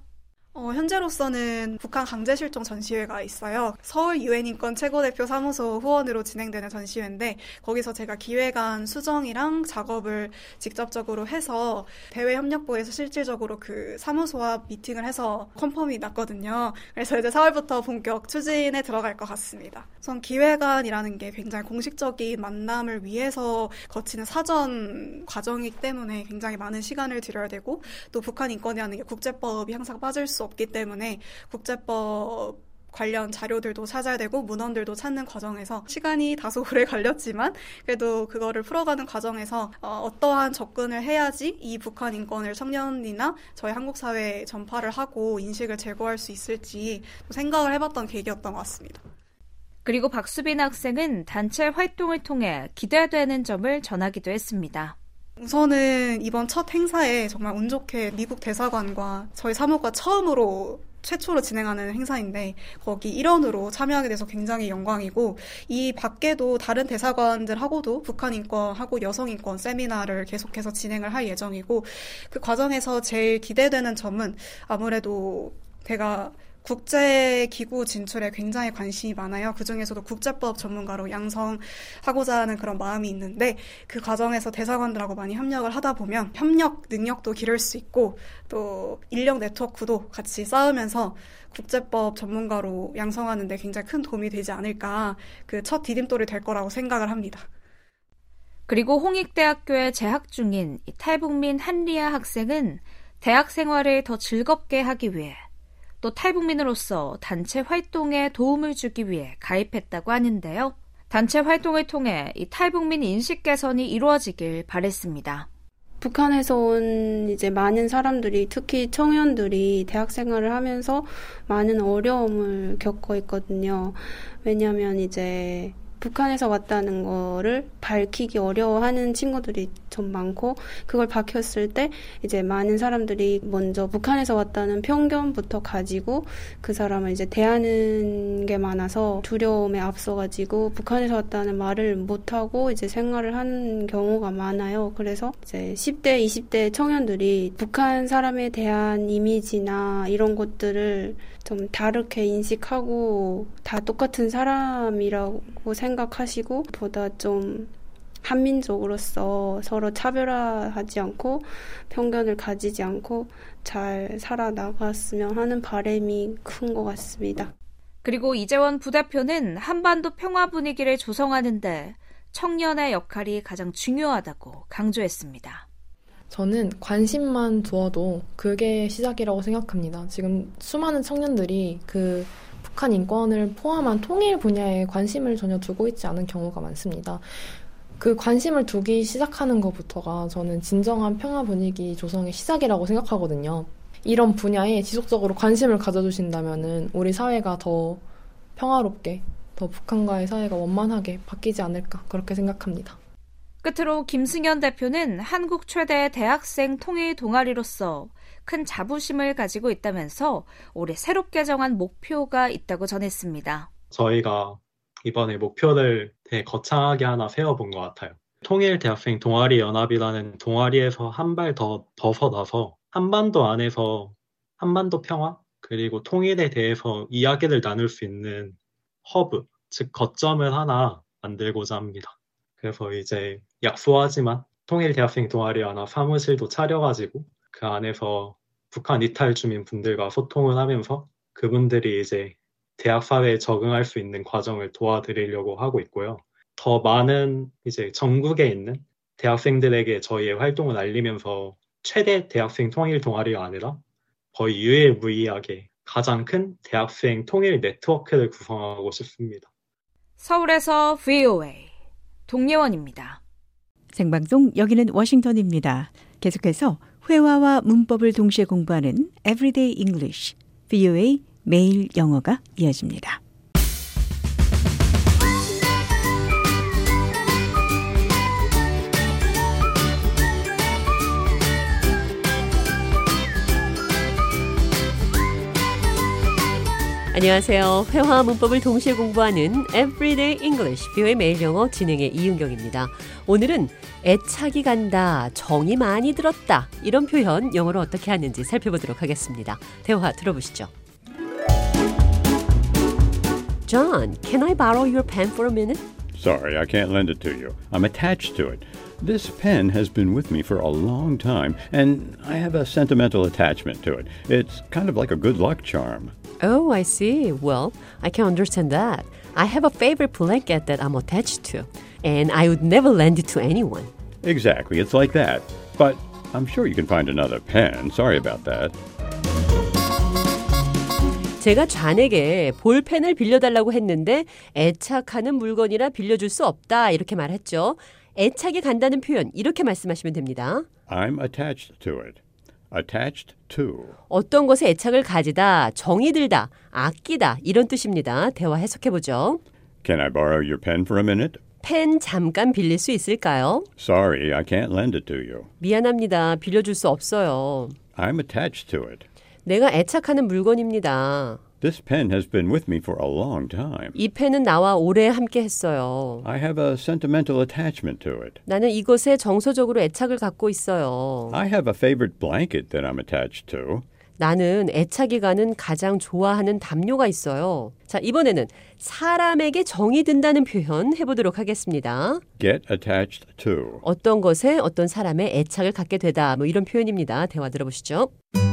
S16: 현재로서는 북한 강제실종 전시회가 있어요. 서울 유엔인권 최고대표 사무소 후원으로 진행되는 전시회인데 거기서 제가 기획안 수정이랑 작업을 직접적으로 해서 대외협력부에서 실질적으로 그 사무소와 미팅을 해서 컨펌이 났거든요. 그래서 이제 4월부터 본격 추진에 들어갈 것 같습니다. 우선 기획안이라는 게 굉장히 공식적인 만남을 위해서 거치는 사전 과정이기 때문에 굉장히 많은 시간을 들여야 되고 또 북한 인권이라는 게 국제법이 항상 빠질 수 없기 때문에 국제법 관련 자료들도 찾아야 되고 문헌들도 찾는 과정에서 시간이 다소 오래 걸렸지만 그래도 그거를 풀어가는 과정에서 어떠한 접근을 해야지 이 북한 인권을 청년이나 저희 한국 사회에 전파를 하고 인식을 제고할 수 있을지 생각을 해봤던 계기였던 것 같습니다.
S13: 그리고 박수빈 학생은 단체 활동을 통해 기대되는 점을 전하기도 했습니다.
S16: 우선은 이번 첫 행사에 정말 운 좋게 미국 대사관과 저희 사무과 최초로 진행하는 행사인데 거기 일원으로 참여하게 돼서 굉장히 영광이고 이 밖에도 다른 대사관들하고도 북한 인권하고 여성 인권 세미나를 계속해서 진행을 할 예정이고 그 과정에서 제일 기대되는 점은 아무래도 제가 국제기구 진출에 굉장히 관심이 많아요. 그중에서도 국제법 전문가로 양성하고자 하는 그런 마음이 있는데 그 과정에서 대사관들하고 많이 협력을 하다 보면 협력 능력도 기를 수 있고 또 인력 네트워크도 같이 쌓으면서 국제법 전문가로 양성하는 데 굉장히 큰 도움이 되지 않을까 그 첫 디딤돌이 될 거라고 생각을 합니다.
S13: 그리고 홍익대학교에 재학 중인 탈북민 한리아 학생은 대학 생활을 더 즐겁게 하기 위해 또 탈북민으로서 단체 활동에 도움을 주기 위해 가입했다고 하는데요. 단체 활동을 통해 이 탈북민 인식 개선이 이루어지길 바랬습니다.
S17: 북한에서 온 이제 많은 사람들이 특히 청년들이 대학 생활을 하면서 많은 어려움을 겪고 있거든요. 왜냐하면 이제 북한에서 왔다는 거를 밝히기 어려워하는 친구들이 좀 많고 그걸 밝혔을 때 이제 많은 사람들이 먼저 북한에서 왔다는 편견부터 가지고 그 사람을 이제 대하는 게 많아서 두려움에 앞서가지고 북한에서 왔다는 말을 못하고 이제 생활을 하는 경우가 많아요. 그래서 이제 10대, 20대 청년들이 북한 사람에 대한 이미지나 이런 것들을 좀 다르게 인식하고 다 똑같은 사람이라고 생각하시고 보다 좀 한민족으로서 서로 차별화하지 않고 편견을 가지지 않고 잘 살아나갔으면 하는 바람이 큰 것 같습니다.
S13: 그리고 이재원 부대표는 한반도 평화 분위기를 조성하는데 청년의 역할이 가장 중요하다고 강조했습니다.
S15: 저는 관심만 두어도 그게 시작이라고 생각합니다. 지금 수많은 청년들이 그 북한 인권을 포함한 통일 분야에 관심을 전혀 두고 있지 않은 경우가 많습니다. 그 관심을 두기 시작하는 것부터가 저는 진정한 평화 분위기 조성의 시작이라고 생각하거든요. 이런 분야에 지속적으로 관심을 가져주신다면은 우리 사회가 더 평화롭게, 더 북한과의 사회가 원만하게 바뀌지 않을까 그렇게 생각합니다.
S13: 끝으로 김승현 대표는 한국 최대의 대학생 통일 동아리로서 큰 자부심을 가지고 있다면서 올해 새롭게 정한 목표가 있다고 전했습니다.
S14: 저희가 이번에 목표를 되게 거창하게 하나 세워본 것 같아요. 통일 대학생 동아리 연합이라는 동아리에서 한 발 더 벗어나서 한반도 안에서 한반도 평화 그리고 통일에 대해서 이야기를 나눌 수 있는 허브, 즉 거점을 하나 만들고자 합니다. 그래서 이제 약소하지만 통일 대학생 동아리 하나 사무실도 차려가지고 그 안에서 북한 이탈 주민 분들과 소통을 하면서 그분들이 이제 대학 사회에 적응할 수 있는 과정을 도와드리려고 하고 있고요. 더 많은 이제 전국에 있는 대학생들에게 저희의 활동을 알리면서 최대 대학생 통일 동아리가 아니라 거의 유일무이하게 가장 큰 대학생 통일 네트워크를 구성하고 싶습니다.
S13: 서울에서 VOA 동예원입니다.
S3: 생방송 여기는 워싱턴입니다. 계속해서 회화와 문법을 동시에 공부하는 Everyday English, VOA 매일 영어가 이어집니다.
S18: 안녕하세요. 회화와 문법을 동시에 공부하는 Everyday English, VOA 매일 영어 진행의 이은경입니다. 오늘은 애착이 간다, 정이 많이 들었다 이런 표현 영어로 어떻게 하는지 살펴보도록 하겠습니다. 대화 들어보시죠. John, can I borrow your pen for a minute?
S19: Sorry, I can't lend it to you. I'm attached to it. This pen has been with me for a long time, and I have a sentimental attachment to it. It's kind of like a good luck charm.
S18: Oh, I see. Well, I can understand that. I have a favorite blanket that I'm attached to, and I would never lend it to anyone.
S19: Exactly, it's like that. But I'm sure you can find another pen. Sorry about that.
S18: 제가 좌에게 볼펜을 빌려달라고 했는데 애착하는 물건이라 빌려줄 수 없다 이렇게 말했죠. 애착이 간다는 표현 이렇게 말씀하시면 됩니다.
S19: I'm attached to it. Attached to.
S18: 어떤 것에 애착을 가지다, 정이 들다, 아끼다 이런 뜻입니다. 대화 해석해보죠.
S19: Can I borrow your pen for a minute?
S18: 펜 잠깐 빌릴 수 있을까요?
S19: Sorry, I can't lend it to you.
S18: 미안합니다. 빌려줄 수 없어요.
S19: I'm attached to it.
S18: 내가 애착하는 물건입니다.
S19: This pen has been with me for a long time.
S18: 이 펜은 나와 오래 함께 했어요.
S19: I have a sentimental attachment to it.
S18: 나는 이것에 정서적으로 애착을 갖고 있어요.
S19: I have a favorite blanket that I'm attached to.
S18: 나는 애착이 가는 가장 좋아하는 담요가 있어요. 자, 이번에는 사람에게 정이 든다는 표현 해보도록 하겠습니다.
S19: Get attached to.
S18: 어떤 것에 어떤 사람의 애착을 갖게 되다. 뭐 이런 표현입니다. 대화 들어보시죠.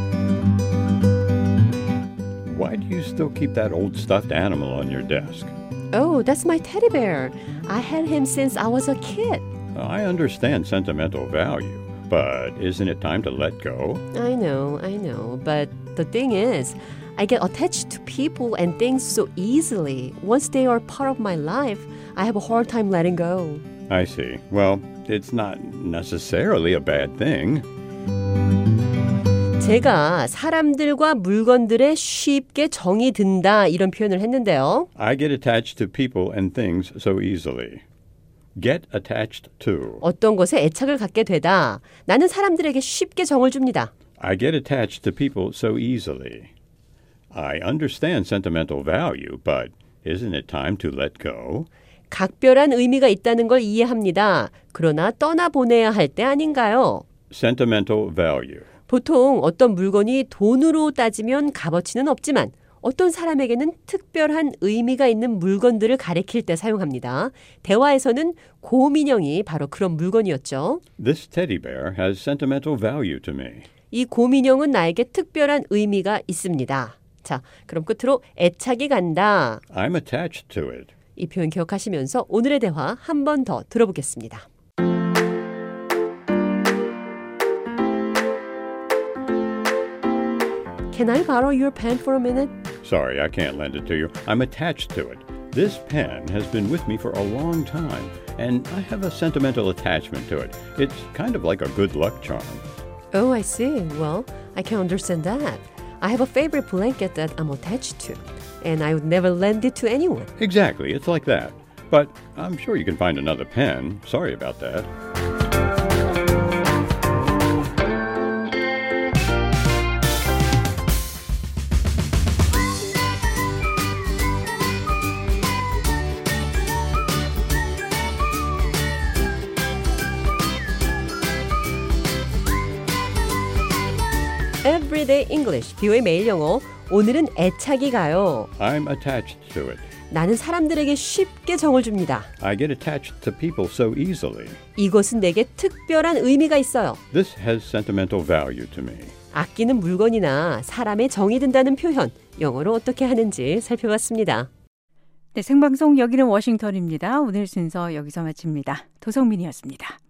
S19: Why do you still keep that old stuffed animal on your desk?
S18: Oh, that's my teddy bear. I had him since I was a kid.
S19: I understand sentimental value, but isn't it time to let go?
S18: I know. But the thing is, I get attached to people and things so easily. Once they are part of my life, I have a hard time letting go.
S19: I see. Well, it's not necessarily a bad thing.
S18: 제가 사람들과 물건들에 쉽게 정이 든다 이런 표현을 했는데요.
S19: I get attached to people and things so easily. Get attached to.
S18: 어떤 것에 애착을 갖게 되다. 나는 사람들에게 쉽게 정을 줍니다.
S19: I get attached to people so easily. I understand sentimental value, but isn't it time to let go?
S18: 각별한 의미가 있다는 걸 이해합니다. 그러나 떠나보내야 할 때 아닌가요?
S19: Sentimental value.
S18: 보통 어떤 물건이 돈으로 따지면 값어치는 없지만 어떤 사람에게는 특별한 의미가 있는 물건들을 가리킬 때 사용합니다. 대화에서는 곰인형이 바로 그런 물건이었죠.
S19: This teddy bear has sentimental value to me.
S18: 이 곰인형은 나에게 특별한 의미가 있습니다. 자, 그럼 끝으로 애착이 간다.
S19: I'm attached to it.
S18: 이 표현 기억하시면서 오늘의 대화 한 번 더 들어보겠습니다. Can I borrow your pen for a minute?
S19: Sorry, I can't lend it to you. I'm attached to it. This pen has been with me for a long time, and I have a sentimental attachment to it. It's kind of like a good luck charm.
S18: Oh, I see. Well, I can understand that. I have a favorite blanket that I'm attached to, and I would never lend it to anyone.
S19: Exactly, it's like that. But I'm sure you can find another pen. Sorry about that.
S18: Everyday English, BO의 매일 영어. 오늘은 애착이 가요.
S19: I'm attached to it.
S18: 나는 사람들에게 쉽게 정을 줍니다.
S19: I get attached to people so easily.
S18: 이것은 내게 특별한 의미가 있어요.
S19: This has sentimental value to me.
S18: 아끼는 물건이나 사람에 정이 든다는 표현, 영어로 어떻게 하는지 살펴봤습니다.
S3: 네, 생방송 여기는 워싱턴입니다. 오늘 순서 여기서 마칩니다. 도성민이었습니다.